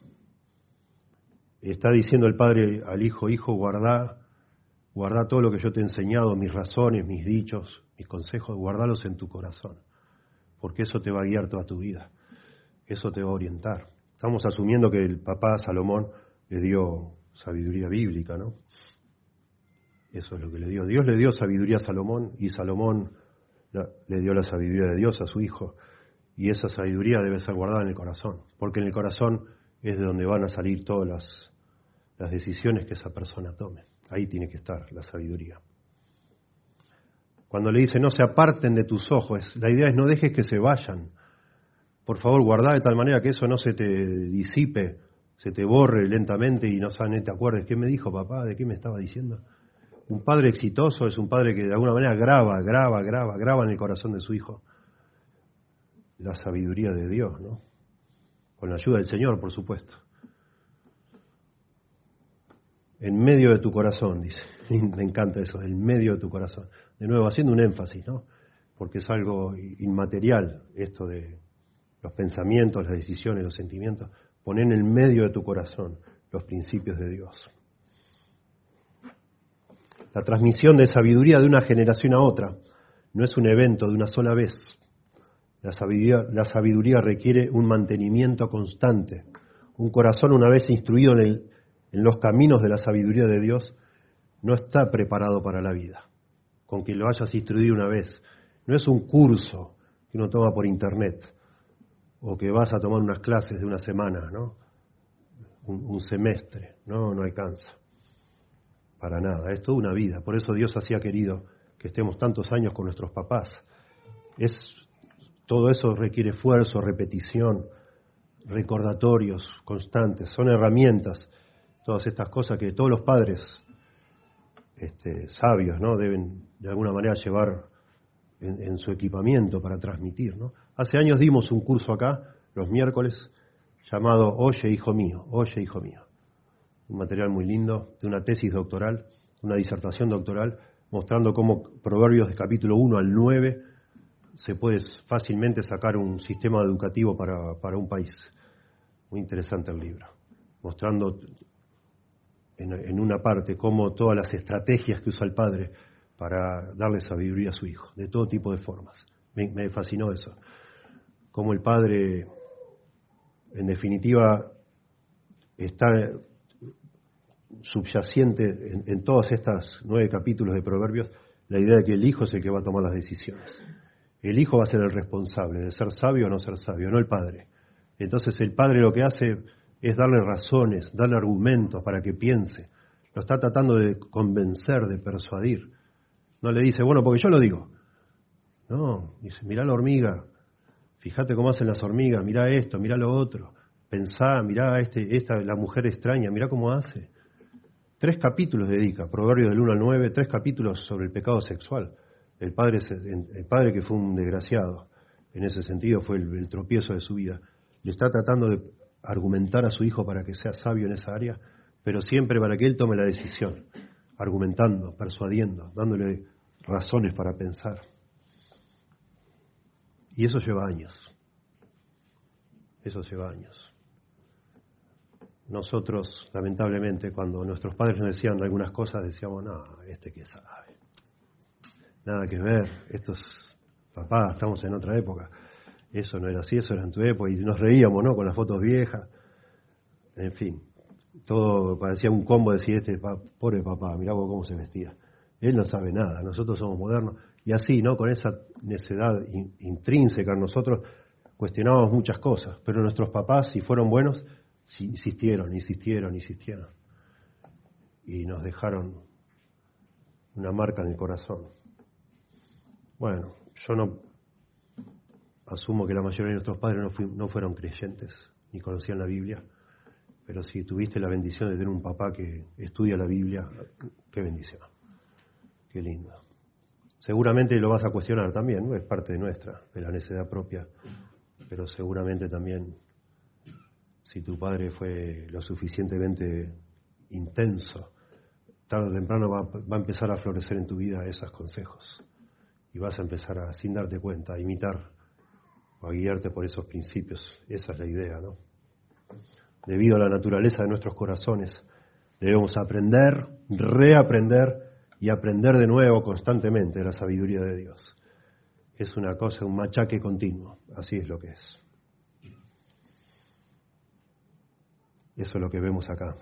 [SPEAKER 1] Está diciendo el padre al hijo, hijo, guardá todo lo que yo te he enseñado, mis razones, mis dichos, mis consejos, guardalos en tu corazón, porque eso te va a guiar toda tu vida, eso te va a orientar. Estamos asumiendo que el papá Salomón le dio sabiduría bíblica, ¿no? Eso es lo que le dio. Dios le dio sabiduría a Salomón y Salomón le dio la sabiduría de Dios a su hijo. Y esa sabiduría debe ser guardada en el corazón, porque en el corazón es de donde van a salir todas las decisiones que esa persona tome. Ahí tiene que estar la sabiduría. Cuando le dice no se aparten de tus ojos, la idea es no dejes que se vayan. Por favor, guardá de tal manera que eso no se te disipe, se te borre lentamente y no te acuerdes. ¿Qué me dijo papá? ¿De qué me estaba diciendo? Un padre exitoso es un padre que de alguna manera graba en el corazón de su hijo la sabiduría de Dios, ¿no? Con la ayuda del Señor, por supuesto. En medio de tu corazón, dice. Me encanta eso, en medio de tu corazón. De nuevo, haciendo un énfasis, ¿no? Porque es algo inmaterial esto de los pensamientos, las decisiones, los sentimientos. Poner en el medio de tu corazón los principios de Dios. La transmisión de sabiduría de una generación a otra no es un evento de una sola vez. La sabiduría requiere un mantenimiento constante. Un corazón una vez instruido en los caminos de la sabiduría de Dios no está preparado para la vida. Con que lo hayas instruido una vez. No es un curso que uno toma por internet o que vas a tomar unas clases de una semana, ¿no? Un semestre. No alcanza. Para nada, es toda una vida. Por eso Dios así ha querido que estemos tantos años con nuestros papás. Todo eso requiere esfuerzo, repetición, recordatorios constantes. Son herramientas, todas estas cosas que todos los padres sabios, ¿no? Deben de alguna manera llevar en su equipamiento para transmitir, ¿no? Hace años dimos un curso acá, los miércoles, llamado Oye, hijo mío, oye, hijo mío. Un material muy lindo, de una tesis doctoral, una disertación doctoral, mostrando cómo Proverbios de capítulo 1 al 9 se puede fácilmente sacar un sistema educativo para un país. Muy interesante el libro, mostrando en una parte cómo todas las estrategias que usa el padre para darle sabiduría a su hijo, de todo tipo de formas. Me fascinó eso. Cómo el padre, en definitiva, está subyacente en todos estos 9 capítulos de Proverbios, la idea de que el hijo es el que va a tomar las decisiones. El hijo va a ser el responsable de ser sabio o no ser sabio, no el padre. Entonces el padre lo que hace es darle razones, darle argumentos para que piense. Lo está tratando de convencer, de persuadir. No le dice, bueno, porque yo lo digo. No, dice, mirá la hormiga, fíjate cómo hacen las hormigas, mirá esto, mirá lo otro. Pensá, mirá la mujer extraña, mirá cómo hace. 3 capítulos dedica, Proverbios del 1 al 9, 3 capítulos sobre el pecado sexual. El padre que fue un desgraciado, en ese sentido fue el tropiezo de su vida. Le está tratando de argumentar a su hijo para que sea sabio en esa área, pero siempre para que él tome la decisión, argumentando, persuadiendo, dándole razones para pensar. Y eso lleva años. Eso lleva años. Nosotros, lamentablemente, cuando nuestros padres nos decían algunas cosas, decíamos, no, que sabe. Nada que ver, papá, estamos en otra época. Eso no era así, eso era en tu época. Y nos reíamos, ¿no? Con las fotos viejas. En fin, todo parecía un combo de decir, pobre papá, mirá vos cómo se vestía. Él no sabe nada, nosotros somos modernos. Y así, ¿no? Con esa necedad intrínseca en nosotros, cuestionábamos muchas cosas. Pero nuestros papás, si fueron buenos, insistieron. Y nos dejaron una marca en el corazón. Bueno, yo no asumo que la mayoría de nuestros padres no fueron creyentes, ni conocían la Biblia, Pero si tuviste la bendición de tener un papá que estudia la Biblia, qué bendición, qué lindo. Seguramente lo vas a cuestionar también, ¿no? Es parte de la necesidad propia, pero seguramente también, si tu padre fue lo suficientemente intenso, tarde o temprano va a empezar a florecer en tu vida esos consejos. Y vas a empezar a, sin darte cuenta, a imitar o a guiarte por esos principios. Esa es la idea, ¿no? Debido a la naturaleza de nuestros corazones, debemos aprender, reaprender y aprender de nuevo constantemente de la sabiduría de Dios. Es una cosa, un machaque continuo. Así es lo que es. Eso es lo que vemos acá.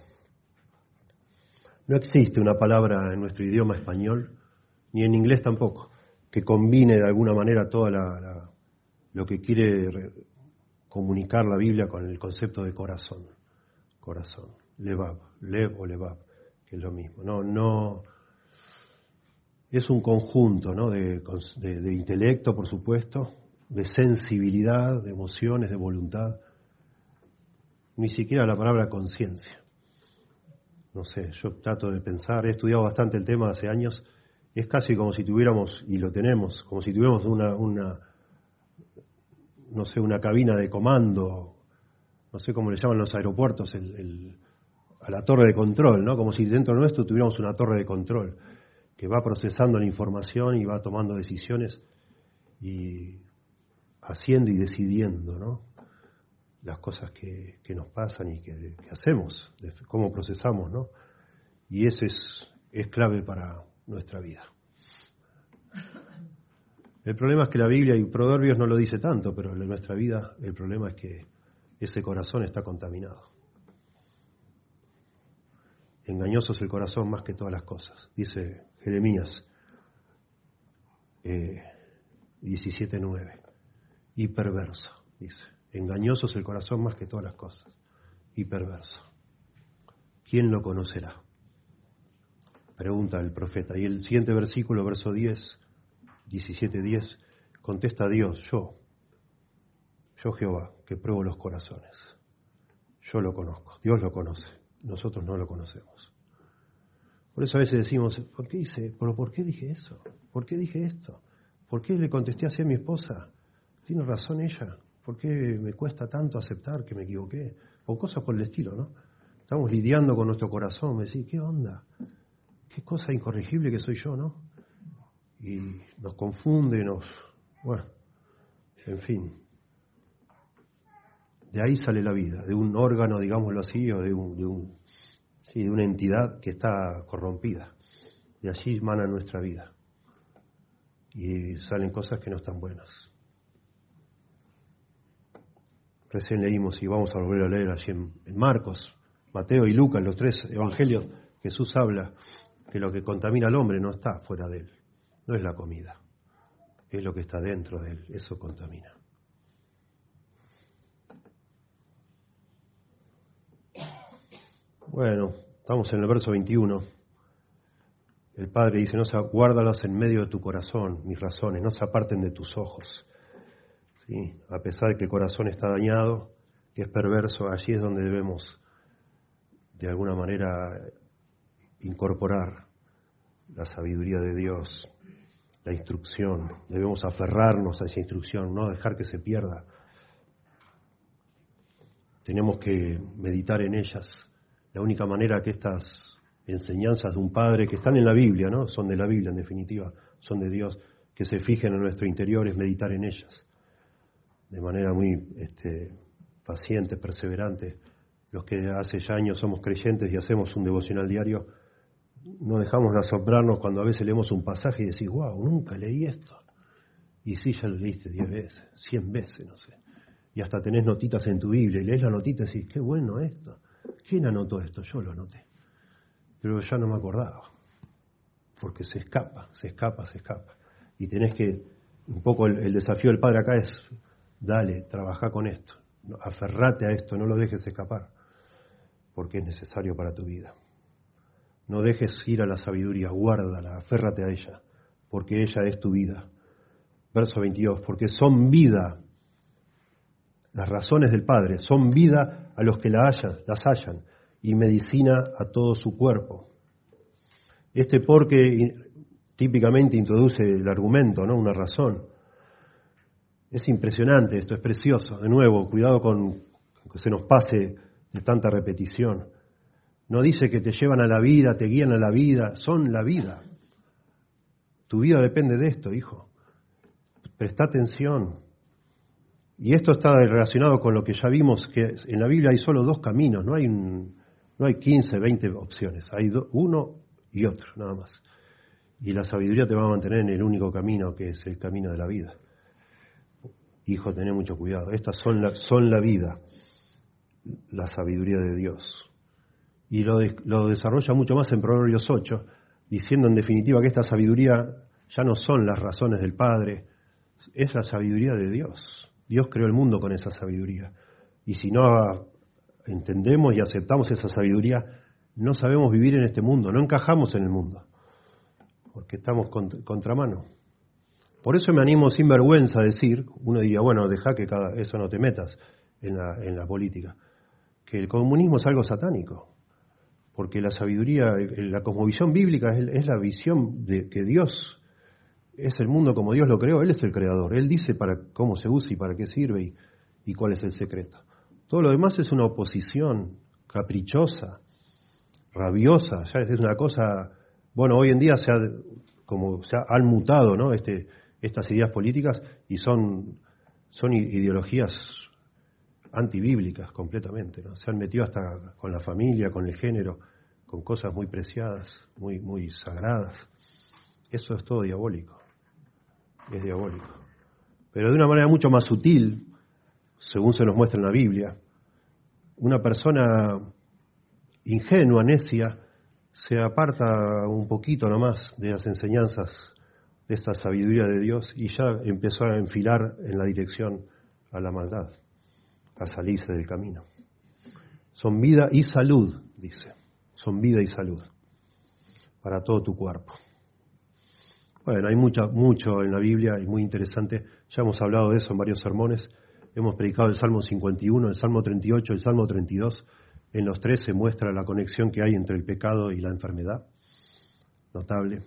[SPEAKER 1] No existe una palabra en nuestro idioma español, ni en inglés tampoco, que combine de alguna manera toda lo que quiere comunicar la Biblia con el concepto de corazón. Corazón. Levav, lev o levav, que es lo mismo. No. Es un conjunto, ¿no? de intelecto, por supuesto, de sensibilidad, de emociones, de voluntad. Ni siquiera la palabra conciencia. No sé, yo trato de pensar, he estudiado bastante el tema hace años, es casi como si tuviéramos, y lo tenemos, como si tuviéramos una cabina de comando, no sé cómo le llaman los aeropuertos, a la torre de control, ¿no? Como si dentro nuestro tuviéramos una torre de control que va procesando la información y va tomando decisiones y haciendo y decidiendo, ¿no? Las cosas que nos pasan y que hacemos, cómo procesamos, ¿no? Y eso es clave para nuestra vida. El problema es que la Biblia y Proverbios no lo dice tanto, pero en nuestra vida el problema es que ese corazón está contaminado. Engañoso es el corazón más que todas las cosas, dice Jeremías 17:9. Y perverso, dice. Engañoso es el corazón más que todas las cosas. Y perverso. ¿Quién lo conocerá? Pregunta el profeta. Y el siguiente versículo, verso 17:10, contesta Dios, yo Jehová, que pruebo los corazones. Yo lo conozco, Dios lo conoce, nosotros no lo conocemos. Por eso a veces decimos, ¿por qué dije eso? ¿Por qué dije esto? ¿Por qué le contesté así a mi esposa? ¿Tiene razón ella? ¿Por qué me cuesta tanto aceptar que me equivoqué? O cosas por el estilo, ¿no? Estamos lidiando con nuestro corazón, me decís, ¿qué onda? ¿Qué cosa incorregible que soy yo, no? Y nos confunde, bueno, en fin. De ahí sale la vida, de un órgano, digámoslo así, o de una entidad que está corrompida. De allí emana nuestra vida. Y salen cosas que no están buenas. Recién leímos y vamos a volver a leer allí en Marcos, Mateo y Lucas, los tres evangelios, Jesús habla que lo que contamina al hombre no está fuera de él, no es la comida, es lo que está dentro de él, eso contamina. Bueno, estamos en el verso 21. El Padre dice, guárdalas en medio de tu corazón, mis razones, no se aparten de tus ojos. ¿Sí? A pesar de que el corazón está dañado, que es perverso, allí es donde debemos, de alguna manera, incorporar la sabiduría de Dios, la instrucción. Debemos aferrarnos a esa instrucción, no dejar que se pierda. Tenemos que meditar en ellas. La única manera que estas enseñanzas de un padre, que están en la Biblia, ¿no? Son de la Biblia en definitiva, son de Dios, que se fijen en nuestro interior, es meditar en ellas. De manera muy paciente, perseverante. Los que hace ya años somos creyentes y hacemos un devocional diario, no dejamos de asombrarnos cuando a veces leemos un pasaje y decís, wow, nunca leí esto. Y sí, ya lo leíste 10 veces, 100 veces, no sé. Y hasta tenés notitas en tu Biblia y lees la notita y decís, qué bueno esto. ¿Quién anotó esto? Yo lo anoté. Pero ya no me acordaba. Porque se escapa. Y tenés que, un poco el desafío del Padre acá es, dale, trabajá con esto. Aferrate a esto, no lo dejes escapar. Porque es necesario para tu vida. No dejes ir a la sabiduría, guárdala, aférrate a ella. Porque ella es tu vida. Verso 22, porque son vida Las razones del Padre son vida a los que las hallan y medicina a todo su cuerpo. Este porque típicamente introduce el argumento, ¿no? Una razón. Es impresionante esto, es precioso. De nuevo, cuidado con que se nos pase de tanta repetición. No dice que te llevan a la vida, te guían a la vida, son la vida. Tu vida depende de esto, hijo. Presta atención. Y esto está relacionado con lo que ya vimos, que en la Biblia hay solo dos caminos, no hay 15, 20 opciones, hay uno y otro, nada más. Y la sabiduría te va a mantener en el único camino, que es el camino de la vida. Hijo, tené mucho cuidado. Estas son la vida, la sabiduría de Dios. Y lo desarrolla mucho más en Proverbios 8, diciendo en definitiva que esta sabiduría ya no son las razones del Padre, es la sabiduría de Dios. Dios creó el mundo con esa sabiduría. Y si no entendemos y aceptamos esa sabiduría, no sabemos vivir en este mundo, no encajamos en el mundo, porque estamos contramano. Por eso me animo sin vergüenza a decir, uno diría, bueno, deja que eso no te metas en la política, que el comunismo es algo satánico, porque la sabiduría, la cosmovisión bíblica es la visión de que Dios es el mundo como Dios lo creó, Él es el creador, Él dice cómo se usa y para qué sirve y cuál es el secreto. Todo lo demás es una oposición caprichosa, rabiosa, ya es una cosa, bueno, hoy en día se han mutado, ¿no? Estas ideas políticas y son ideologías antibíblicas completamente, ¿no? Se han metido hasta con la familia, con el género, con cosas muy preciadas, muy sagradas. Eso es todo diabólico. Es diabólico. Pero de una manera mucho más sutil, según se nos muestra en la Biblia, una persona ingenua, necia, se aparta un poquito nomás de las enseñanzas de esta sabiduría de Dios y ya empezó a enfilar en la dirección a la maldad, a salirse del camino. Son vida y salud, dice. Son vida y salud para todo tu cuerpo. Bueno, hay mucho en la Biblia y muy interesante. Ya hemos hablado de eso en varios sermones. Hemos predicado el Salmo 51, el Salmo 38, el Salmo 32. En los tres se muestra la conexión que hay entre el pecado y la enfermedad. Notable.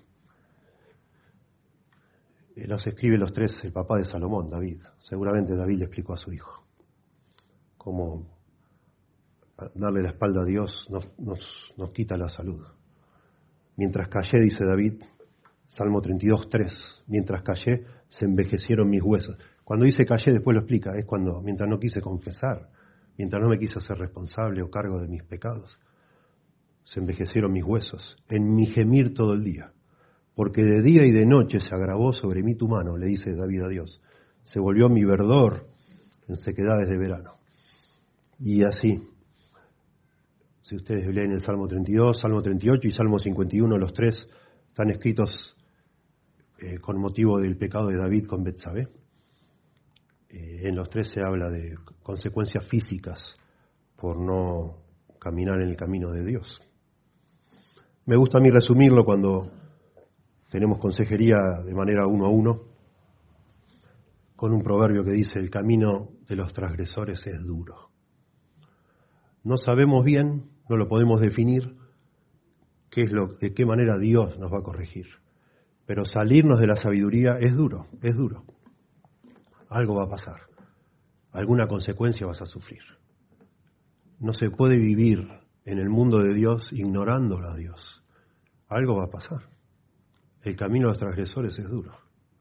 [SPEAKER 1] Los escribe los tres el papá de Salomón, David. Seguramente David le explicó a su hijo cómo darle la espalda a Dios nos quita la salud. Mientras callé, dice David, Salmo 32, 3, mientras callé se envejecieron mis huesos. Cuando dice callé, después lo explica, es mientras no quise confesar, mientras no me quise hacer responsable o cargo de mis pecados, se envejecieron mis huesos, en mi gemir todo el día, porque de día y de noche se agravó sobre mí tu mano, le dice David a Dios, se volvió mi verdor en sequedades de verano. Y así, si ustedes leen el Salmo 32, Salmo 38 y Salmo 51, los tres están escritos con motivo del pecado de David con Betsabé. En los tres se habla de consecuencias físicas por no caminar en el camino de Dios. Me gusta a mí resumirlo cuando tenemos consejería de manera 1 a 1, con un proverbio que dice, el camino de los transgresores es duro. No sabemos bien, no lo podemos definir, de qué manera Dios nos va a corregir. Pero salirnos de la sabiduría es duro, es duro. Algo va a pasar, alguna consecuencia vas a sufrir. No se puede vivir en el mundo de Dios ignorándolo a Dios. Algo va a pasar. El camino de los transgresores es duro.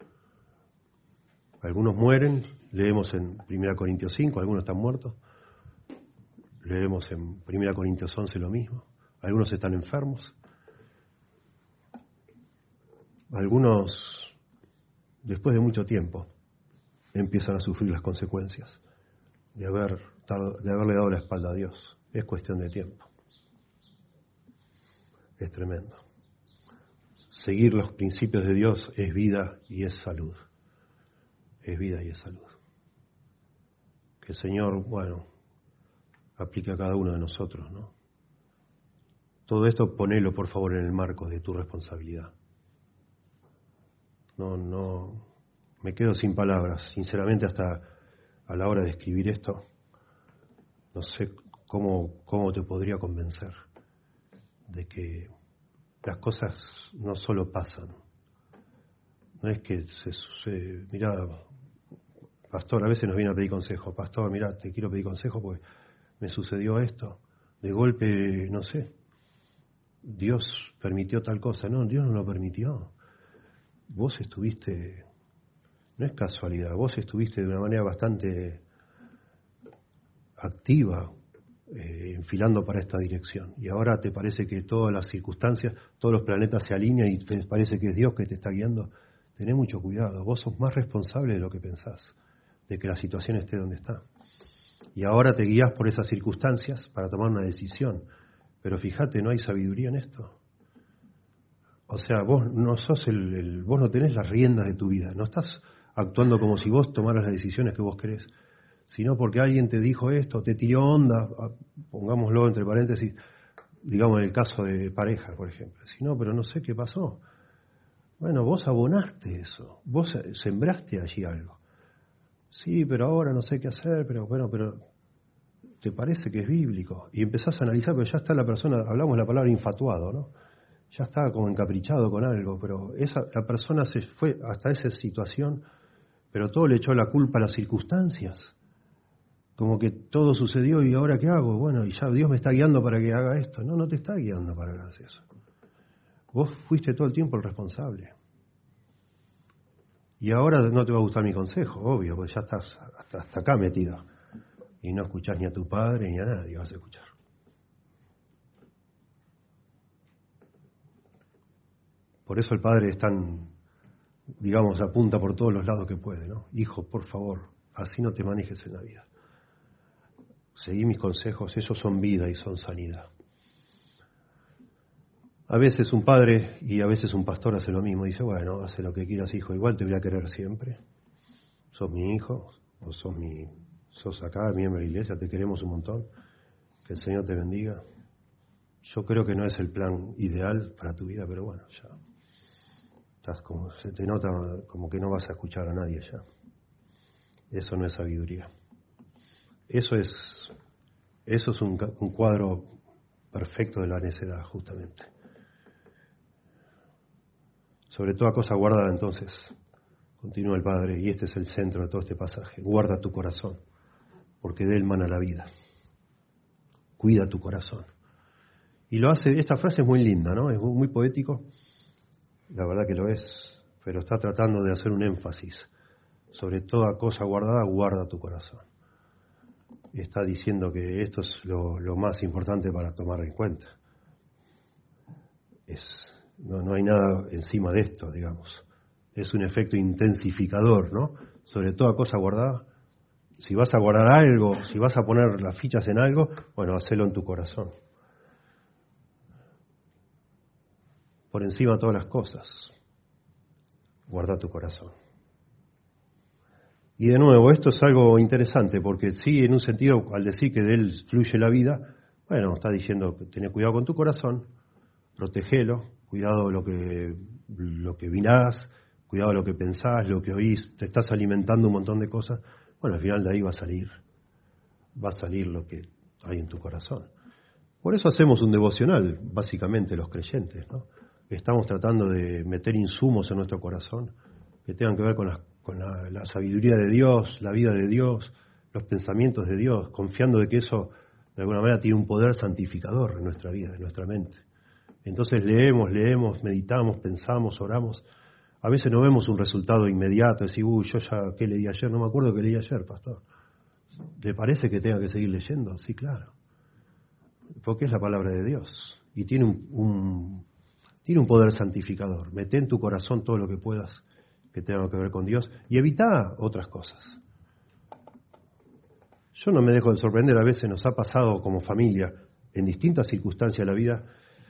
[SPEAKER 1] Algunos mueren, leemos en 1 Corintios 5, algunos están muertos. Leemos en 1 Corintios 11 lo mismo. Algunos están enfermos. Algunos, después de mucho tiempo, empiezan a sufrir las consecuencias de haberle dado la espalda a Dios. Es cuestión de tiempo. Es tremendo. Seguir los principios de Dios es vida y es salud. Es vida y es salud. Que el Señor, aplique a cada uno de nosotros, ¿no? Todo esto ponelo, por favor, en el marco de tu responsabilidad. No, me quedo sin palabras. Sinceramente, hasta a la hora de escribir esto, no sé cómo te podría convencer de que las cosas no solo pasan. No es que se sucede. Mirá, pastor, a veces nos viene a pedir consejo. Pastor, mirá, te quiero pedir consejo porque me sucedió esto. De golpe, no sé, Dios permitió tal cosa. No, Dios no lo permitió. Vos estuviste, no es casualidad, vos estuviste de una manera bastante activa, enfilando para esta dirección. Y ahora te parece que todas las circunstancias, todos los planetas se alinean y te parece que es Dios que te está guiando. Tené mucho cuidado, vos sos más responsable de lo que pensás, de que la situación esté donde está. Y ahora te guías por esas circunstancias para tomar una decisión. Pero fíjate, no hay sabiduría en esto. O sea, vos no sos vos no tenés las riendas de tu vida, no estás actuando como si vos tomaras las decisiones que vos querés, sino porque alguien te dijo esto, te tiró onda, pongámoslo entre paréntesis, digamos en el caso de pareja, por ejemplo. Si no, pero no sé qué pasó. Bueno, vos abonaste eso, vos sembraste allí algo. Sí, pero ahora no sé qué hacer, pero bueno, pero te parece que es bíblico. Y empezás a analizar, pero ya está la persona, hablamos la palabra infatuado, ¿no? Ya está como encaprichado con algo, pero la persona se fue hasta esa situación, pero todo le echó la culpa a las circunstancias. Como que todo sucedió y ahora ¿qué hago? Bueno, y ya Dios me está guiando para que haga esto. No, no te está guiando para que hagas eso. Vos fuiste todo el tiempo el responsable. Y ahora no te va a gustar mi consejo, obvio, porque ya estás hasta acá metido. Y no escuchás ni a tu padre ni a nadie vas a escuchar. Por eso el padre es tan, digamos, apunta por todos los lados que puede, ¿no? Hijo, por favor, así no te manejes en la vida. Seguí mis consejos, esos son vida y son sanidad. A veces un padre y a veces un pastor hace lo mismo. Dice, bueno, hace lo que quieras, hijo, igual te voy a querer siempre. Sos mi hijo, o sos acá, miembro de la iglesia, te queremos un montón. Que el Señor te bendiga. Yo creo que no es el plan ideal para tu vida, pero bueno, ya. Se te nota como que no vas a escuchar a nadie ya. Eso no es sabiduría. Eso es un cuadro perfecto de la necedad, justamente. Sobre toda cosa guardada, entonces, continúa el Padre, y este es el centro de todo este pasaje. Guarda tu corazón, porque de él mana la vida. Cuida tu corazón. Y lo hace, esta frase es muy linda, ¿no? Es muy poético. La verdad que lo es, pero está tratando de hacer un énfasis. Sobre toda cosa guardada, guarda tu corazón. Y está diciendo que esto es lo más importante para tomar en cuenta. No hay nada encima de esto, digamos. Es un efecto intensificador, ¿no? Sobre toda cosa guardada. Si vas a guardar algo, si vas a poner las fichas en algo, bueno, hacelo en tu corazón. Por encima de todas las cosas, guarda tu corazón. Y de nuevo, esto es algo interesante, porque sí, en un sentido, al decir que de él fluye la vida, bueno, está diciendo que tenés cuidado con tu corazón, protégelo, cuidado de lo que mirás, cuidado de lo que pensás, lo que oís, te estás alimentando un montón de cosas. Bueno, al final de ahí va a salir lo que hay en tu corazón. Por eso hacemos un devocional, básicamente los creyentes, ¿no? Estamos tratando de meter insumos en nuestro corazón que tengan que ver con la sabiduría de Dios, la vida de Dios, los pensamientos de Dios, confiando de que eso de alguna manera tiene un poder santificador en nuestra vida, en nuestra mente. Entonces leemos, meditamos, pensamos, oramos. A veces no vemos un resultado inmediato, decir, yo ya, ¿qué leí ayer? No me acuerdo qué leí ayer, pastor. ¿Le parece que tenga que seguir leyendo? Sí, claro. Porque es la palabra de Dios y tiene un poder santificador. Mete en tu corazón todo lo que puedas que tenga que ver con Dios y evita otras cosas. Yo no me dejo de sorprender, a veces nos ha pasado como familia, en distintas circunstancias de la vida,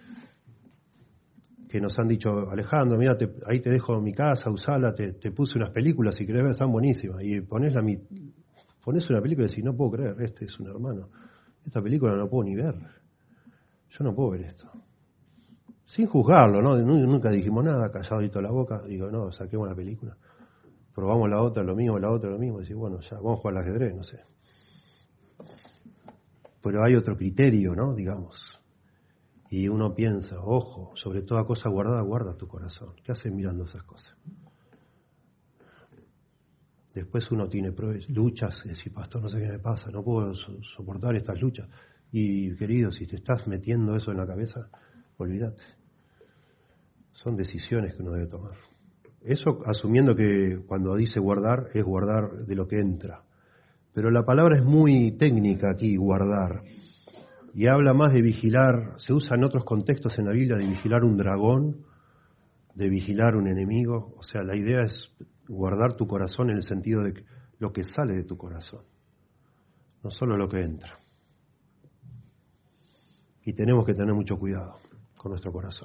[SPEAKER 1] que nos han dicho, Alejandro, mira, ahí te dejo mi casa, usala, te puse unas películas, si querés ver, están buenísimas. Y pones una película y decís, no puedo creer, este es un hermano. Esta película no puedo ni ver. Yo no puedo ver esto. Sin juzgarlo, ¿no? Nunca dijimos nada, calladito la boca. Digo, no, saquemos la película. probamos la otra, lo mismo, la otra, lo mismo, y decís, bueno, ya vamos a jugar al ajedrez, no sé. Pero hay otro criterio, ¿no? Digamos. Y uno piensa, ojo, sobre toda cosa guardada, guarda tu corazón. ¿Qué haces mirando esas cosas? Después uno tiene luchas y dice, pastor, no sé qué me pasa, no puedo soportar estas luchas. Y querido, si te estás metiendo eso en la cabeza, olvídate. Son decisiones que uno debe tomar. Eso asumiendo que cuando dice guardar, es guardar de lo que entra. Pero la palabra es muy técnica aquí, guardar. Y habla más de vigilar, se usa en otros contextos en la Biblia de vigilar un dragón, de vigilar un enemigo. O sea, la idea es guardar tu corazón en el sentido de lo que sale de tu corazón, no solo lo que entra. Y tenemos que tener mucho cuidado con nuestro corazón.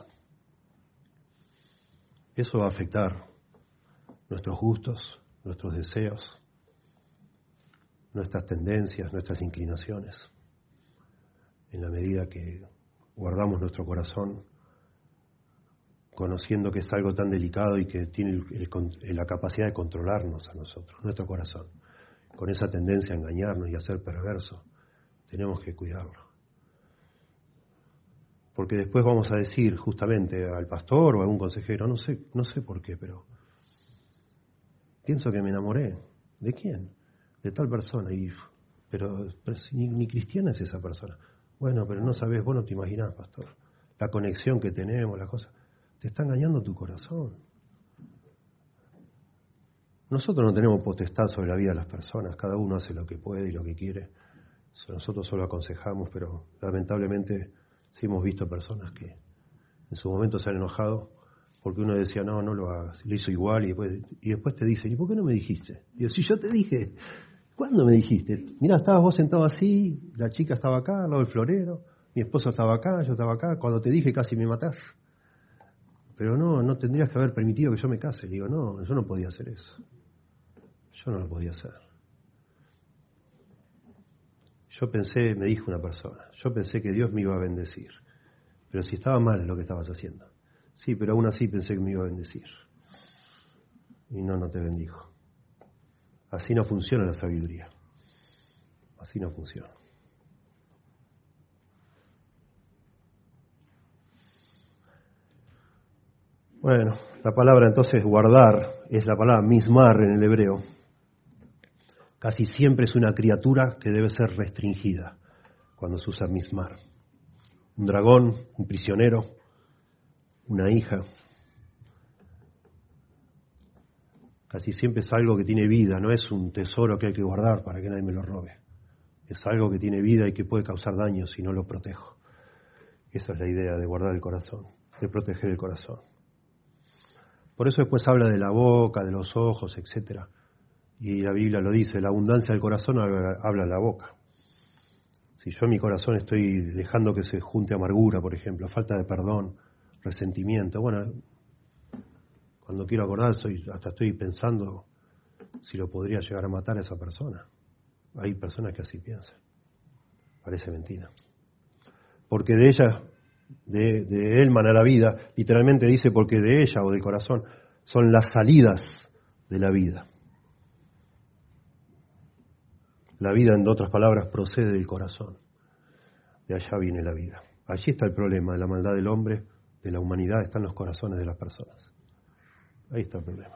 [SPEAKER 1] Eso va a afectar nuestros gustos, nuestros deseos, nuestras tendencias, nuestras inclinaciones. En la medida que guardamos nuestro corazón, conociendo que es algo tan delicado y que tiene la capacidad de controlarnos a nosotros, nuestro corazón, con esa tendencia a engañarnos y a ser perversos, tenemos que cuidarlo. Porque después vamos a decir justamente al pastor o a un consejero, no sé por qué, pero pienso que me enamoré. ¿De quién? De tal persona. Pero si ni cristiana es esa persona. Bueno, pero no sabés, vos no te imaginás, pastor, la conexión que tenemos, la cosa. Te está engañando tu corazón. Nosotros no tenemos potestad sobre la vida de las personas, cada uno hace lo que puede y lo que quiere. Nosotros solo aconsejamos, pero lamentablemente sí hemos visto personas que en su momento se han enojado porque uno decía, no lo hagas, lo hizo igual y después te dicen, ¿y por qué no me dijiste? Digo, si yo te dije, ¿cuándo me dijiste? Mirá, estabas vos sentado así, la chica estaba acá, al lado del florero, mi esposo estaba acá, yo estaba acá, cuando te dije casi me matás. Pero no tendrías que haber permitido que yo me case. Digo, no, yo no podía hacer eso. Yo no lo podía hacer. Me dijo una persona, yo pensé que Dios me iba a bendecir. Pero si estaba mal lo que estabas haciendo. Sí, pero aún así pensé que me iba a bendecir. Y no te bendijo. Así no funciona la sabiduría. Así no funciona. Bueno, la palabra entonces guardar es la palabra mismar en el hebreo. Casi siempre es una criatura que debe ser restringida cuando se usa mismar. Un dragón, un prisionero, una hija. Casi siempre es algo que tiene vida, no es un tesoro que hay que guardar para que nadie me lo robe. Es algo que tiene vida y que puede causar daño si no lo protejo. Esa es la idea de guardar el corazón, de proteger el corazón. Por eso después habla de la boca, de los ojos, etcétera. Y la Biblia lo dice, la abundancia del corazón habla la boca. Si yo en mi corazón estoy dejando que se junte amargura, por ejemplo, falta de perdón, resentimiento, bueno, cuando quiero acordar hasta estoy pensando si lo podría llegar a matar a esa persona. Hay personas que así piensan. Parece mentira. Porque de ella, de él mana la vida, literalmente dice porque de ella o del corazón son las salidas de la vida. La vida, en otras palabras, procede del corazón. De allá viene la vida. Allí está el problema de la maldad del hombre, de la humanidad, están los corazones de las personas. Ahí está el problema.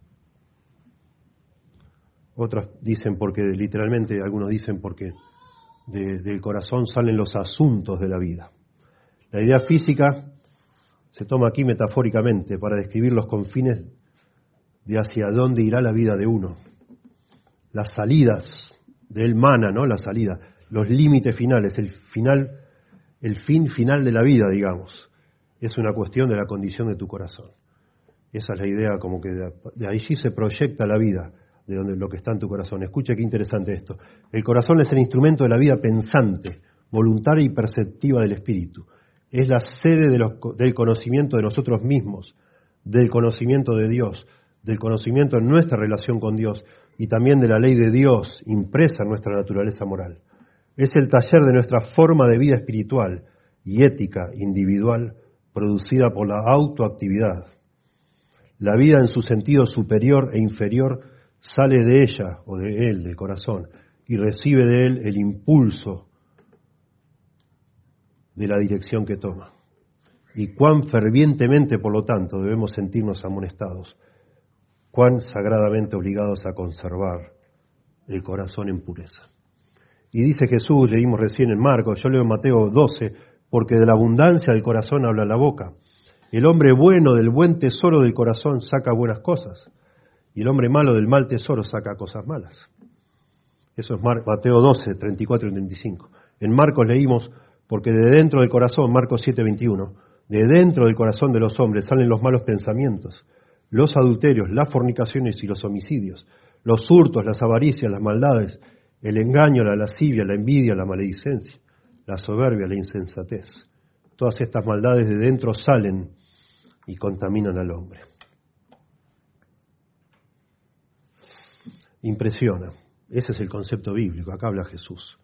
[SPEAKER 1] Otros dicen porque, literalmente, algunos dicen porque del corazón salen los asuntos de la vida. La idea física se toma aquí metafóricamente para describir los confines de hacia dónde irá la vida de uno. Las salidas del mana, ¿no? La salida, los límites finales, el fin final de la vida, digamos. Es una cuestión de la condición de tu corazón. Esa es la idea, como que de allí se proyecta la vida, de donde lo que está en tu corazón. Escucha qué interesante esto. El corazón es el instrumento de la vida pensante, voluntaria y perceptiva del espíritu. Es la sede del conocimiento de nosotros mismos, del conocimiento de Dios, del conocimiento en nuestra relación con Dios y también de la ley de Dios impresa en nuestra naturaleza moral. Es el taller de nuestra forma de vida espiritual y ética individual producida por la autoactividad. La vida en su sentido superior e inferior sale de ella o de él, del corazón, y recibe de él el impulso de la dirección que toma. Y cuán fervientemente, por lo tanto, debemos sentirnos amonestados, cuán sagradamente obligados a conservar el corazón en pureza. Y dice Jesús, leímos recién en Marcos, yo leo en Mateo 12, porque de la abundancia del corazón habla la boca. El hombre bueno del buen tesoro del corazón saca buenas cosas, y el hombre malo del mal tesoro saca cosas malas. Eso es Mateo 12, 34 y 35. En Marcos leímos, porque de dentro del corazón, Marcos 7, 21, de dentro del corazón de los hombres salen los malos pensamientos, los adulterios, las fornicaciones y los homicidios, los hurtos, las avaricias, las maldades, el engaño, la lascivia, la envidia, la maledicencia, la soberbia, la insensatez. Todas estas maldades de dentro salen y contaminan al hombre. Impresiona. Ese es el concepto bíblico. Acá habla Jesús.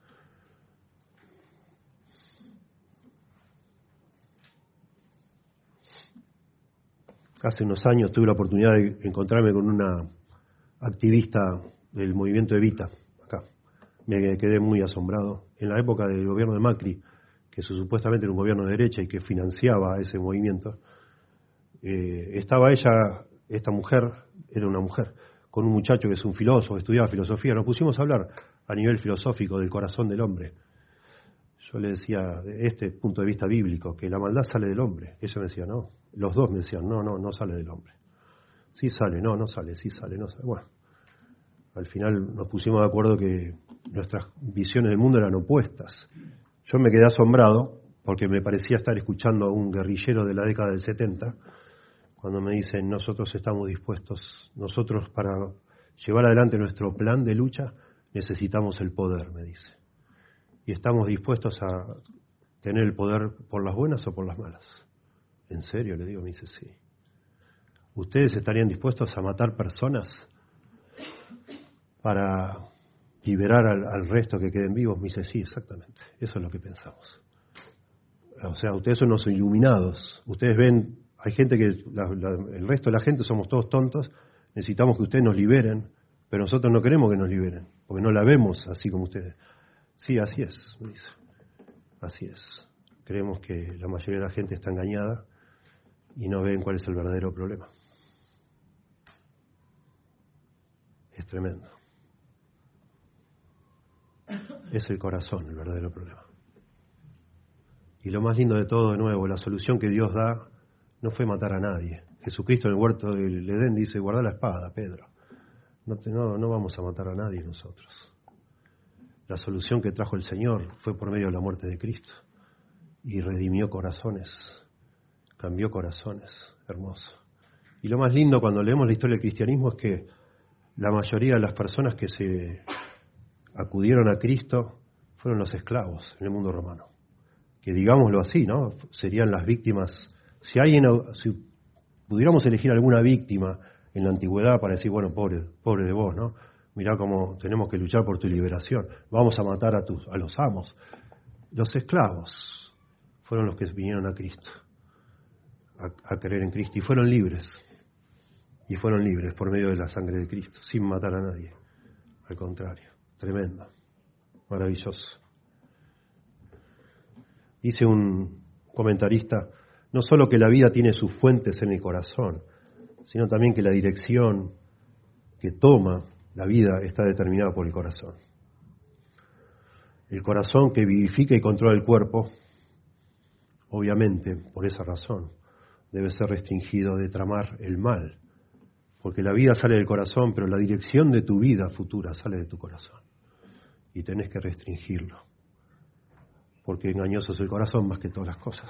[SPEAKER 1] Hace unos años tuve la oportunidad de encontrarme con una activista del movimiento Evita, acá. Me quedé muy asombrado. En la época del gobierno de Macri, que supuestamente era un gobierno de derecha y que financiaba ese movimiento, estaba ella, esta mujer, era una mujer, con un muchacho que es un filósofo, estudiaba filosofía. Nos pusimos a hablar a nivel filosófico del corazón del hombre. Yo le decía, de este punto de vista bíblico, que la maldad sale del hombre. Ella me decía, no. Los dos me decían, no sale del hombre. Sí sale, no sale, sí sale, no sale. Bueno, al final nos pusimos de acuerdo que nuestras visiones del mundo eran opuestas. Yo me quedé asombrado porque me parecía estar escuchando a un guerrillero de la década del 70, cuando me dicen, nosotros estamos dispuestos, nosotros para llevar adelante nuestro plan de lucha necesitamos el poder, me dice. Y estamos dispuestos a tener el poder por las buenas o por las malas. ¿En serio? Le digo, me dice, sí. ¿Ustedes estarían dispuestos a matar personas para liberar al resto que queden vivos? Me dice, sí, exactamente. Eso es lo que pensamos. O sea, ustedes son los iluminados. Ustedes ven, hay gente que, el resto de la gente somos todos tontos, necesitamos que ustedes nos liberen, pero nosotros no queremos que nos liberen, porque no la vemos así como ustedes. Sí, así es, me dice. Así es. Creemos que la mayoría de la gente está engañada y no ven cuál es el verdadero problema. Es tremendo. Es el corazón el verdadero problema. Y lo más lindo de todo, de nuevo, la solución que Dios da no fue matar a nadie. Jesucristo en el huerto del Edén dice, guarda la espada, Pedro. No vamos a matar a nadie nosotros. La solución que trajo el Señor fue por medio de la muerte de Cristo. Y redimió corazones, cambió corazones, hermoso. Y lo más lindo cuando leemos la historia del cristianismo es que la mayoría de las personas que se acudieron a Cristo fueron los esclavos en el mundo romano. Que digámoslo así, ¿no? Serían las víctimas. Si pudiéramos elegir alguna víctima en la antigüedad para decir, bueno, pobre de vos, ¿no? Mirá cómo tenemos que luchar por tu liberación. Vamos a matar a los amos. Los esclavos fueron los que vinieron a Cristo, a creer en Cristo, y fueron libres. Y fueron libres por medio de la sangre de Cristo, sin matar a nadie. Al contrario, tremendo, maravilloso. Dice un comentarista, no solo que la vida tiene sus fuentes en el corazón, sino también que la dirección que toma la vida está determinada por el corazón. El corazón que vivifica y controla el cuerpo, obviamente, por esa razón, debe ser restringido de tramar el mal, porque la vida sale del corazón, pero la dirección de tu vida futura sale de tu corazón. Y tenés que restringirlo, porque engañoso es el corazón más que todas las cosas.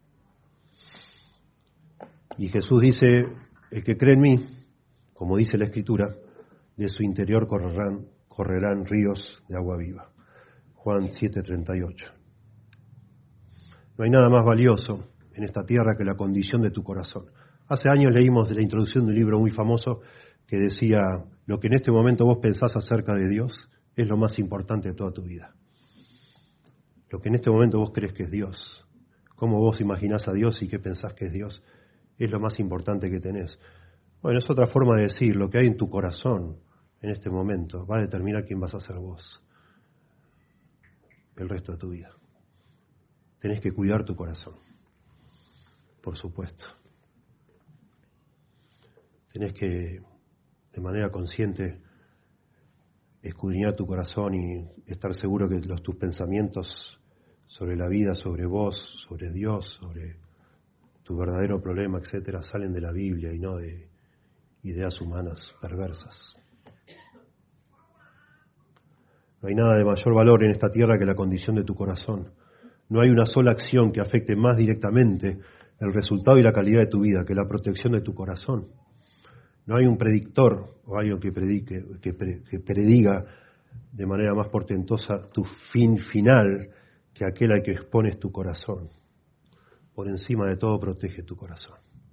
[SPEAKER 1] Y Jesús dice, el que cree en mí, como dice la Escritura, de su interior correrán ríos de agua viva. Juan 7:38. No hay nada más valioso en esta tierra que la condición de tu corazón. Hace años leímos de la introducción de un libro muy famoso que decía, lo que en este momento vos pensás acerca de Dios es lo más importante de toda tu vida. Lo que en este momento vos crees que es Dios, cómo vos imaginás a Dios y qué pensás que es Dios, es lo más importante que tenés. Bueno, es otra forma de decir, lo que hay en tu corazón en este momento va a determinar quién vas a ser vos el resto de tu vida. Tenés que cuidar tu corazón, por supuesto. Tenés que, de manera consciente, escudriñar tu corazón y estar seguro que tus pensamientos sobre la vida, sobre vos, sobre Dios, sobre tu verdadero problema, etcétera, salen de la Biblia y no de ideas humanas perversas. No hay nada de mayor valor en esta tierra que la condición de tu corazón. No hay una sola acción que afecte más directamente el resultado y la calidad de tu vida que la protección de tu corazón. No hay un predictor o alguien que prediga de manera más portentosa tu fin final que aquel al que expones tu corazón. Por encima de todo, protege tu corazón.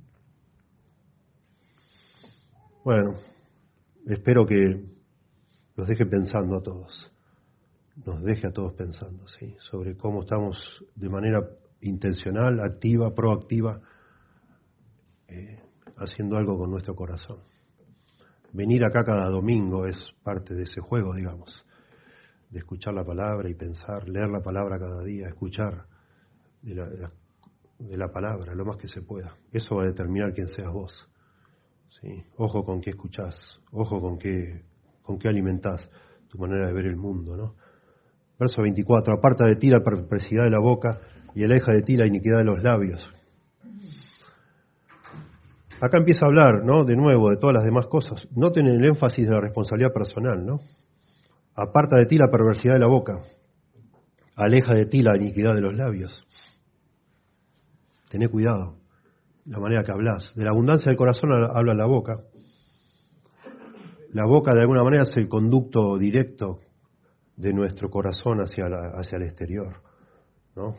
[SPEAKER 1] Bueno, espero que los deje pensando a todos. Nos deje a todos pensando, ¿sí? Sobre cómo estamos de manera intencional, activa, proactiva, haciendo algo con nuestro corazón. Venir acá cada domingo es parte de ese juego, digamos, de escuchar la palabra y pensar, leer la palabra cada día, escuchar de la palabra lo más que se pueda. Eso va a determinar quién seas vos. ¿Sí? Ojo con qué escuchás, ojo con qué alimentás tu manera de ver el mundo, ¿no? Verso 24, aparta de ti la perversidad de la boca y aleja de ti la iniquidad de los labios. Acá empieza a hablar, ¿no? De nuevo, de todas las demás cosas. Noten el énfasis de la responsabilidad personal, ¿no? Aparta de ti la perversidad de la boca, aleja de ti la iniquidad de los labios. Tené cuidado, la manera que hablas. De la abundancia del corazón habla la boca. La boca, de alguna manera, es el conducto directo de nuestro corazón hacia el exterior, ¿no?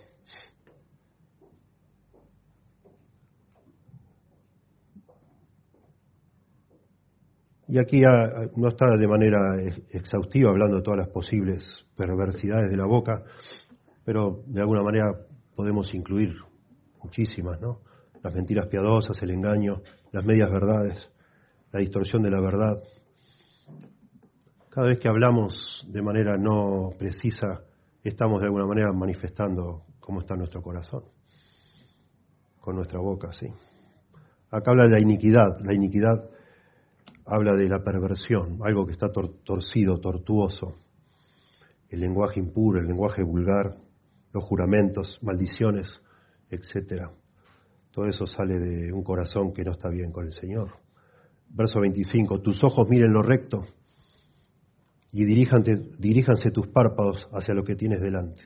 [SPEAKER 1] Y aquí no está de manera exhaustiva hablando de todas las posibles perversidades de la boca, pero de alguna manera podemos incluir muchísimas, ¿no? Las mentiras piadosas, el engaño, las medias verdades, la distorsión de la verdad. Cada vez que hablamos de manera no precisa, estamos de alguna manera manifestando cómo está nuestro corazón, con nuestra boca, sí. Acá habla de la iniquidad. La iniquidad habla de la perversión, algo que está torcido, tortuoso. El lenguaje impuro, el lenguaje vulgar, los juramentos, maldiciones, etcétera. Todo eso sale de un corazón que no está bien con el Señor. Verso 25, tus ojos miren lo recto y diríjanse tus párpados hacia lo que tienes delante.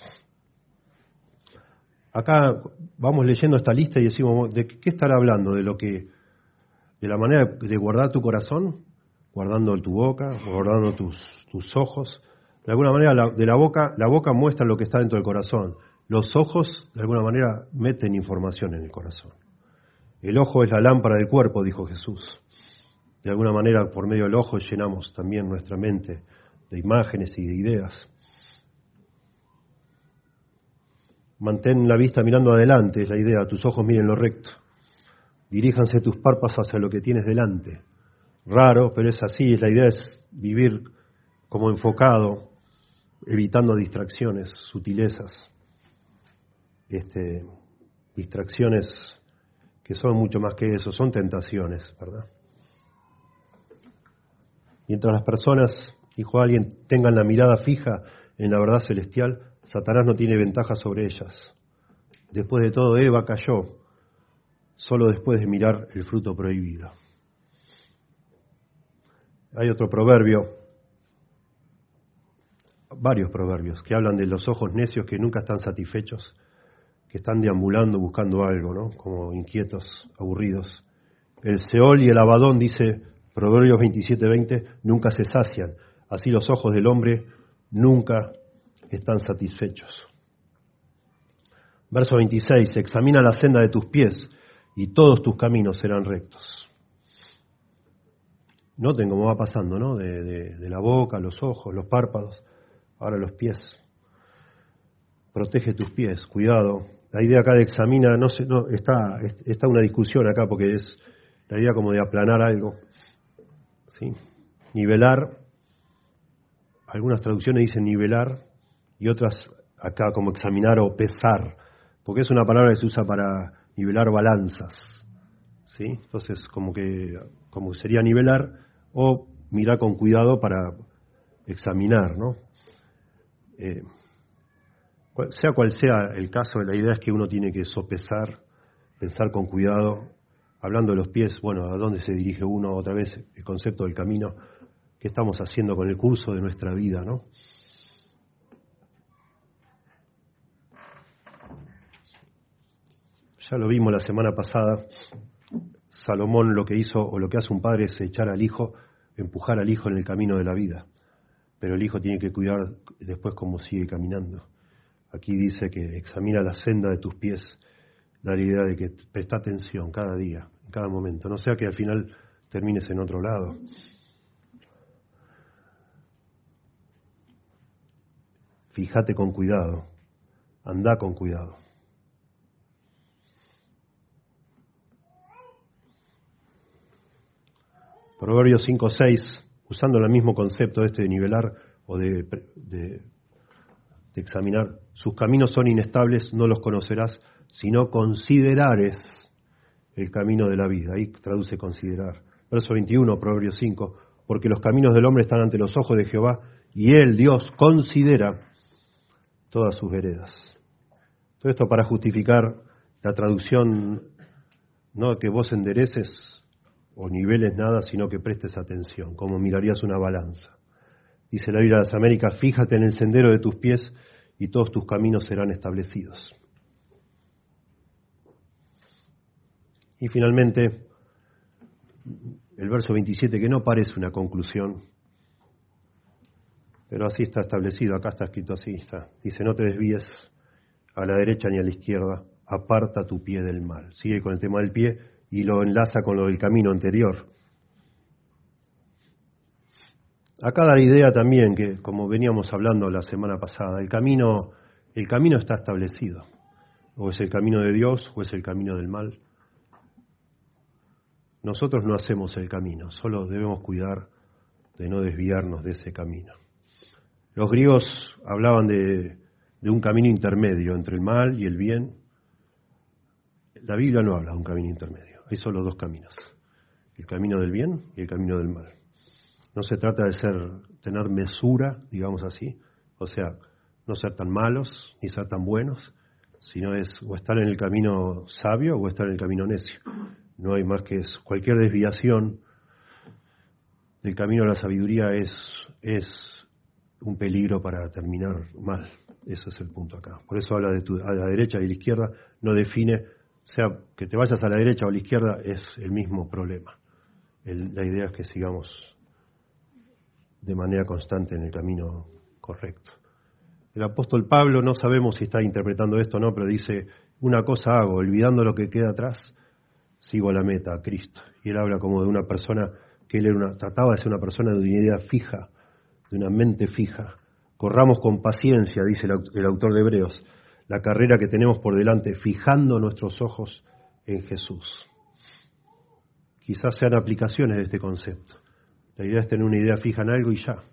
[SPEAKER 1] Acá vamos leyendo esta lista y decimos, ¿de qué estará hablando? De la manera de guardar tu corazón, guardando tu boca, guardando tus ojos. De alguna manera la boca muestra lo que está dentro del corazón. Los ojos, de alguna manera, meten información en el corazón. El ojo es la lámpara del cuerpo, dijo Jesús. De alguna manera, por medio del ojo llenamos también nuestra mente de imágenes y de ideas. Mantén la vista mirando adelante, es la idea. Tus ojos miren lo recto. Diríjanse tus párpados hacia lo que tienes delante. Raro, pero es así. La idea es vivir como enfocado, evitando distracciones, sutilezas. Distracciones que son mucho más que eso, son tentaciones, ¿verdad? Mientras las personas, dijo alguien, tengan la mirada fija en la verdad celestial, Satanás no tiene ventaja sobre ellas. Después de todo, Eva cayó solo después de mirar el fruto prohibido. Hay otro proverbio, varios proverbios, que hablan de los ojos necios que nunca están satisfechos, que están deambulando buscando algo, ¿no? Como inquietos, aburridos. El Seol y el Abadón, dice Proverbios 27:20, nunca se sacian. Así los ojos del hombre nunca están satisfechos. Verso 26, examina la senda de tus pies y todos tus caminos serán rectos. Noten cómo va pasando, ¿no? De la boca, los ojos, los párpados, ahora los pies. Protege tus pies, cuidado. La idea acá de examina, está una discusión acá porque la idea como de aplanar algo, ¿sí? Nivelar, algunas traducciones dicen nivelar y otras acá como examinar o pesar, porque es una palabra que se usa para nivelar balanzas, ¿sí? Entonces como que sería nivelar o mirar con cuidado para examinar, ¿no? Sea cual sea el caso, la idea es que uno tiene que sopesar, pensar con cuidado, hablando de los pies, bueno, ¿a dónde se dirige uno? Otra vez el concepto del camino, ¿qué estamos haciendo con el curso de nuestra vida, no? Ya lo vimos la semana pasada, Salomón lo que hizo, o lo que hace un padre es echar al hijo, empujar al hijo en el camino de la vida, pero el hijo tiene que cuidar después cómo sigue caminando. Aquí dice que examina la senda de tus pies, da la idea de que presta atención cada día, en cada momento, no sea que al final termines en otro lado. Fíjate con cuidado, anda con cuidado. Proverbios 5:6, usando el mismo concepto de nivelar o de examinar, sus caminos son inestables, no los conocerás, sino considerares el camino de la vida. Ahí traduce considerar. Verso 21, Proverbios 5, porque los caminos del hombre están ante los ojos de Jehová, y él, Dios, considera todas sus veredas. Todo esto para justificar la traducción, no que vos endereces o niveles nada, sino que prestes atención, como mirarías una balanza. Dice la Biblia de las Américas, fíjate en el sendero de tus pies y todos tus caminos serán establecidos. Y finalmente, el verso 27, que no parece una conclusión, pero así está establecido, acá está escrito así, está. Dice, no te desvíes a la derecha ni a la izquierda, aparta tu pie del mal. Sigue con el tema del pie y lo enlaza con lo del camino anterior. Acá da la idea también que, como veníamos hablando la semana pasada, el camino está establecido. O es el camino de Dios o es el camino del mal. Nosotros no hacemos el camino, solo debemos cuidar de no desviarnos de ese camino. Los griegos hablaban de un camino intermedio entre el mal y el bien. La Biblia no habla de un camino intermedio, hay solo dos caminos, el camino del bien y el camino del mal. No se trata de tener mesura, digamos así, o sea, no ser tan malos ni ser tan buenos, sino es o estar en el camino sabio o estar en el camino necio. No hay más que eso. Cualquier desviación del camino a la sabiduría es un peligro para terminar mal. Ese es el punto acá. Por eso habla a la derecha y a la izquierda, no define, o sea, que te vayas a la derecha o a la izquierda es el mismo problema. La idea es que sigamos de manera constante en el camino correcto. El apóstol Pablo, no sabemos si está interpretando esto o no, pero dice, una cosa hago, olvidando lo que queda atrás, sigo a la meta, a Cristo. Y él habla como de una persona, que él trataba de ser una persona de una idea fija, de una mente fija. Corramos con paciencia, dice el autor de Hebreos, la carrera que tenemos por delante, fijando nuestros ojos en Jesús. Quizás sean aplicaciones de este concepto. La idea es tener una idea fija en algo y ya.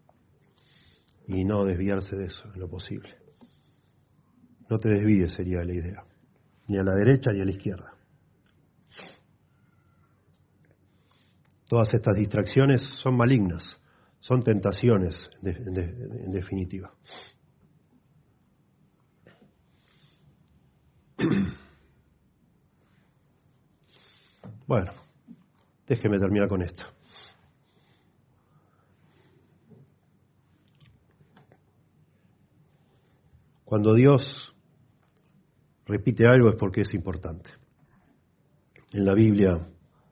[SPEAKER 1] Y no desviarse de eso en lo posible. No te desvíes sería la idea. Ni a la derecha ni a la izquierda. Todas estas distracciones son malignas. Son tentaciones, en definitiva. Bueno, déjeme terminar con esto. Cuando Dios repite algo es porque es importante. En la Biblia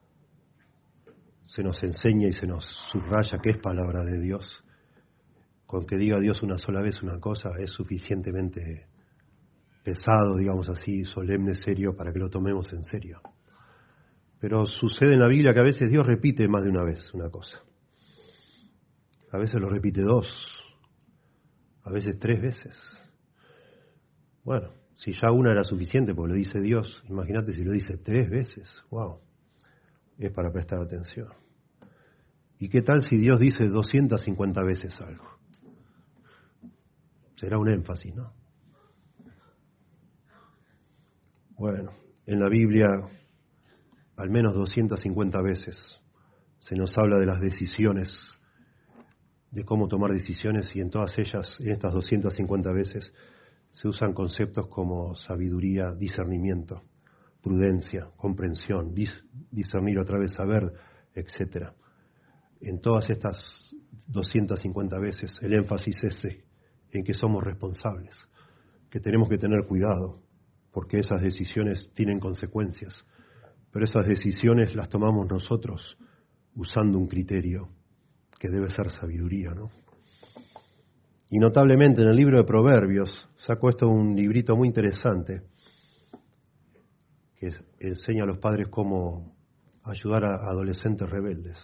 [SPEAKER 1] se nos enseña y se nos subraya que es palabra de Dios. Con que diga Dios una sola vez una cosa es suficientemente pesado, digamos así, solemne, serio, para que lo tomemos en serio. Pero sucede en la Biblia que a veces Dios repite más de una vez una cosa. A veces lo repite 2, a veces 3 veces. Bueno, si ya una era suficiente porque lo dice Dios, imagínate si lo dice 3 veces. ¡Wow! es para prestar atención. ¿Y qué tal si Dios dice 250 veces algo? Será un énfasis, ¿no? Bueno, en la Biblia al menos 250 veces se nos habla de las decisiones, de cómo tomar decisiones, y en todas ellas, en estas 250 veces, se usan conceptos como sabiduría, discernimiento, prudencia, comprensión, discernir otra vez, saber, etc. En todas estas 250 veces el énfasis es en que somos responsables, que tenemos que tener cuidado, porque esas decisiones tienen consecuencias, pero esas decisiones las tomamos nosotros usando un criterio que debe ser sabiduría, ¿no? Y notablemente en el libro de Proverbios saco esto un librito muy interesante que enseña a los padres cómo ayudar a adolescentes rebeldes.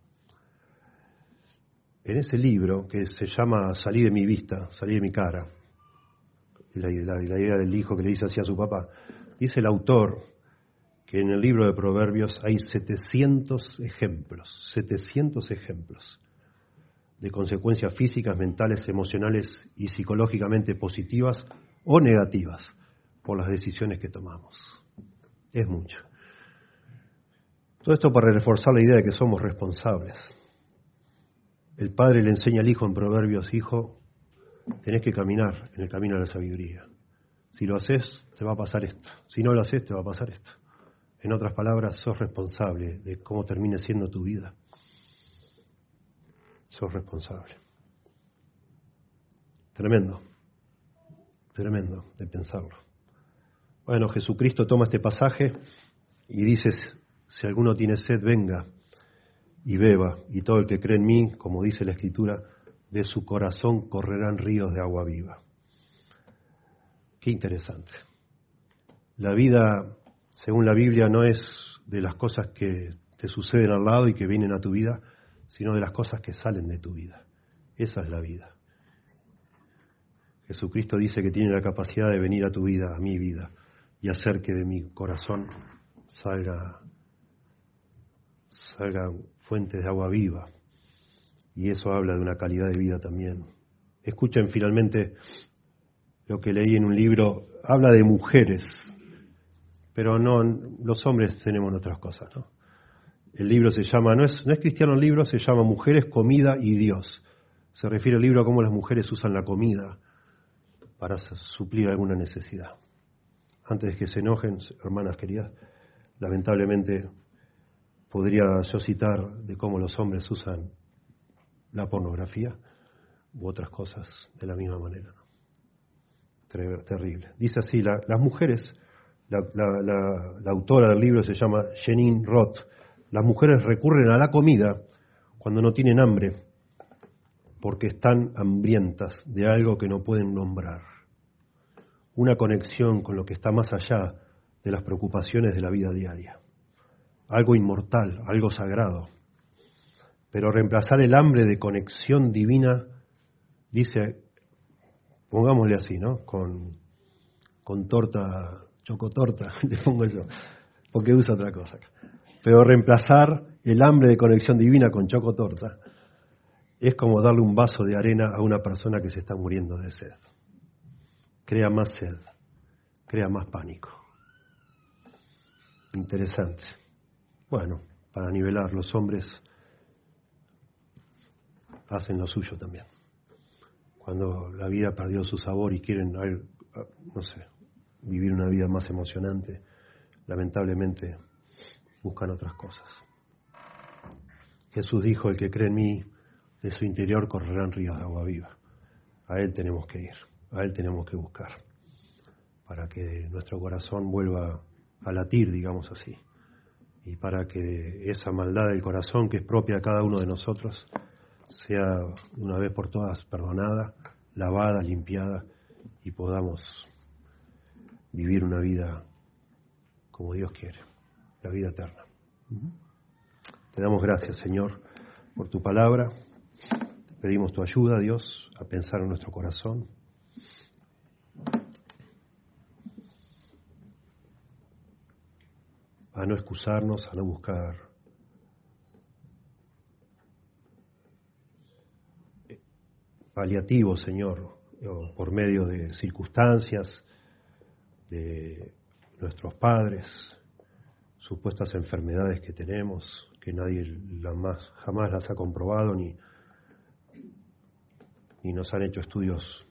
[SPEAKER 1] En ese libro, que se llama Salí de mi vista, salí de mi cara, la idea del hijo que le dice así a su papá, dice el autor que en el libro de Proverbios hay 700 ejemplos de consecuencias físicas, mentales, emocionales y psicológicamente positivas o negativas por las decisiones que tomamos. Es mucho. Todo esto para reforzar la idea de que somos responsables. El padre le enseña al hijo en Proverbios: hijo, tenés que caminar en el camino de la sabiduría. Si lo haces, te va a pasar esto. Si no lo haces, te va a pasar esto. En otras palabras, sos responsable de cómo termine siendo tu vida. Sos responsable. Tremendo de pensarlo. Bueno, Jesucristo toma este pasaje y dice: si alguno tiene sed, venga y beba, y todo el que cree en mí, como dice la Escritura, de su corazón correrán ríos de agua viva. Qué interesante. La vida, según la Biblia, no es de las cosas que te suceden al lado y que vienen a tu vida, sino de las cosas que salen de tu vida. Esa es la vida. Jesucristo dice que tiene la capacidad de venir a tu vida, a mi vida, y hacer que de mi corazón salgan fuentes de agua viva. Y eso habla de una calidad de vida también. Escuchen finalmente lo que leí en un libro. Habla de mujeres, pero no, los hombres tenemos otras cosas, ¿no? El libro se llama, no es cristiano el libro, se llama Mujeres, Comida y Dios. Se refiere al libro a cómo las mujeres usan la comida para suplir alguna necesidad. Antes de que se enojen, hermanas queridas, lamentablemente podría yo citar de cómo los hombres usan la pornografía u otras cosas de la misma manera, ¿no? Terrible. Dice así, las mujeres, la autora del libro se llama Jeanine Roth. Las mujeres recurren a la comida cuando no tienen hambre, porque están hambrientas de algo que no pueden nombrar. Una conexión con lo que está más allá de las preocupaciones de la vida diaria. Algo inmortal, algo sagrado. Pero reemplazar el hambre de conexión divina, dice, pongámosle así, ¿no? Con torta, chocotorta, le pongo yo, porque usa otra cosa acá. Pero reemplazar el hambre de conexión divina con chocotorta es como darle un vaso de arena a una persona que se está muriendo de sed. Crea más sed, crea más pánico. Interesante. Bueno, para nivelar, los hombres hacen lo suyo también. Cuando la vida perdió su sabor y quieren, no sé, vivir una vida más emocionante, lamentablemente buscan otras cosas. Jesús dijo: el que cree en mí, de su interior correrán ríos de agua viva. A Él tenemos que ir, a Él tenemos que buscar, para que nuestro corazón vuelva a latir, digamos así, y para que esa maldad del corazón que es propia de cada uno de nosotros sea de una vez por todas perdonada, lavada, limpiada, y podamos vivir una vida como Dios quiere, la vida eterna. Te damos gracias, Señor, por tu palabra. Te pedimos tu ayuda, Dios, a pensar en nuestro corazón. A no excusarnos, a no buscar paliativos, Señor, por medio de circunstancias, de nuestros padres, supuestas enfermedades que tenemos, que nadie jamás las ha comprobado, ni nos han hecho estudios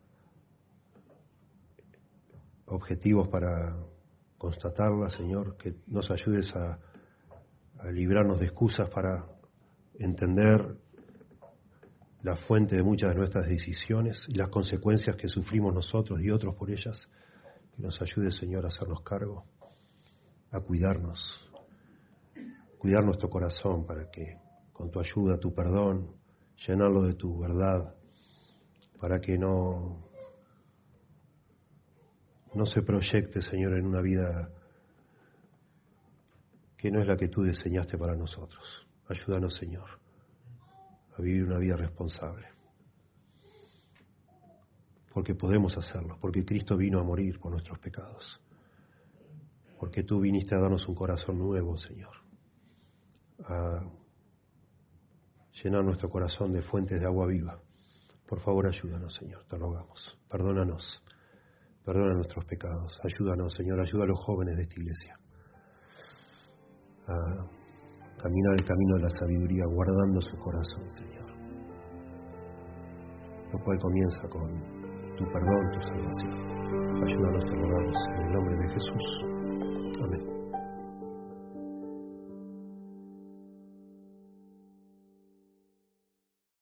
[SPEAKER 1] objetivos para constatarlas, Señor, que nos ayudes a librarnos de excusas para entender la fuente de muchas de nuestras decisiones y las consecuencias que sufrimos nosotros y otros por ellas. Que nos ayude, Señor, a hacernos cargo, a cuidar nuestro corazón para que con tu ayuda, tu perdón, llenarlo de tu verdad, para que no se proyecte, Señor, en una vida que no es la que tú diseñaste para nosotros. Ayúdanos, Señor, a vivir una vida responsable. Porque podemos hacerlo, porque Cristo vino a morir por nuestros pecados. Porque tú viniste a darnos un corazón nuevo, Señor. A llenar nuestro corazón de fuentes de agua viva. Por favor, ayúdanos, Señor, te rogamos. Perdónanos. Perdona nuestros pecados. Ayúdanos, Señor. Ayuda a los jóvenes de esta iglesia a caminar el camino de la sabiduría, guardando su corazón, Señor. Lo cual comienza con tu perdón, tu salvación. Ayúdanos, te rogamos, en el nombre de Jesús.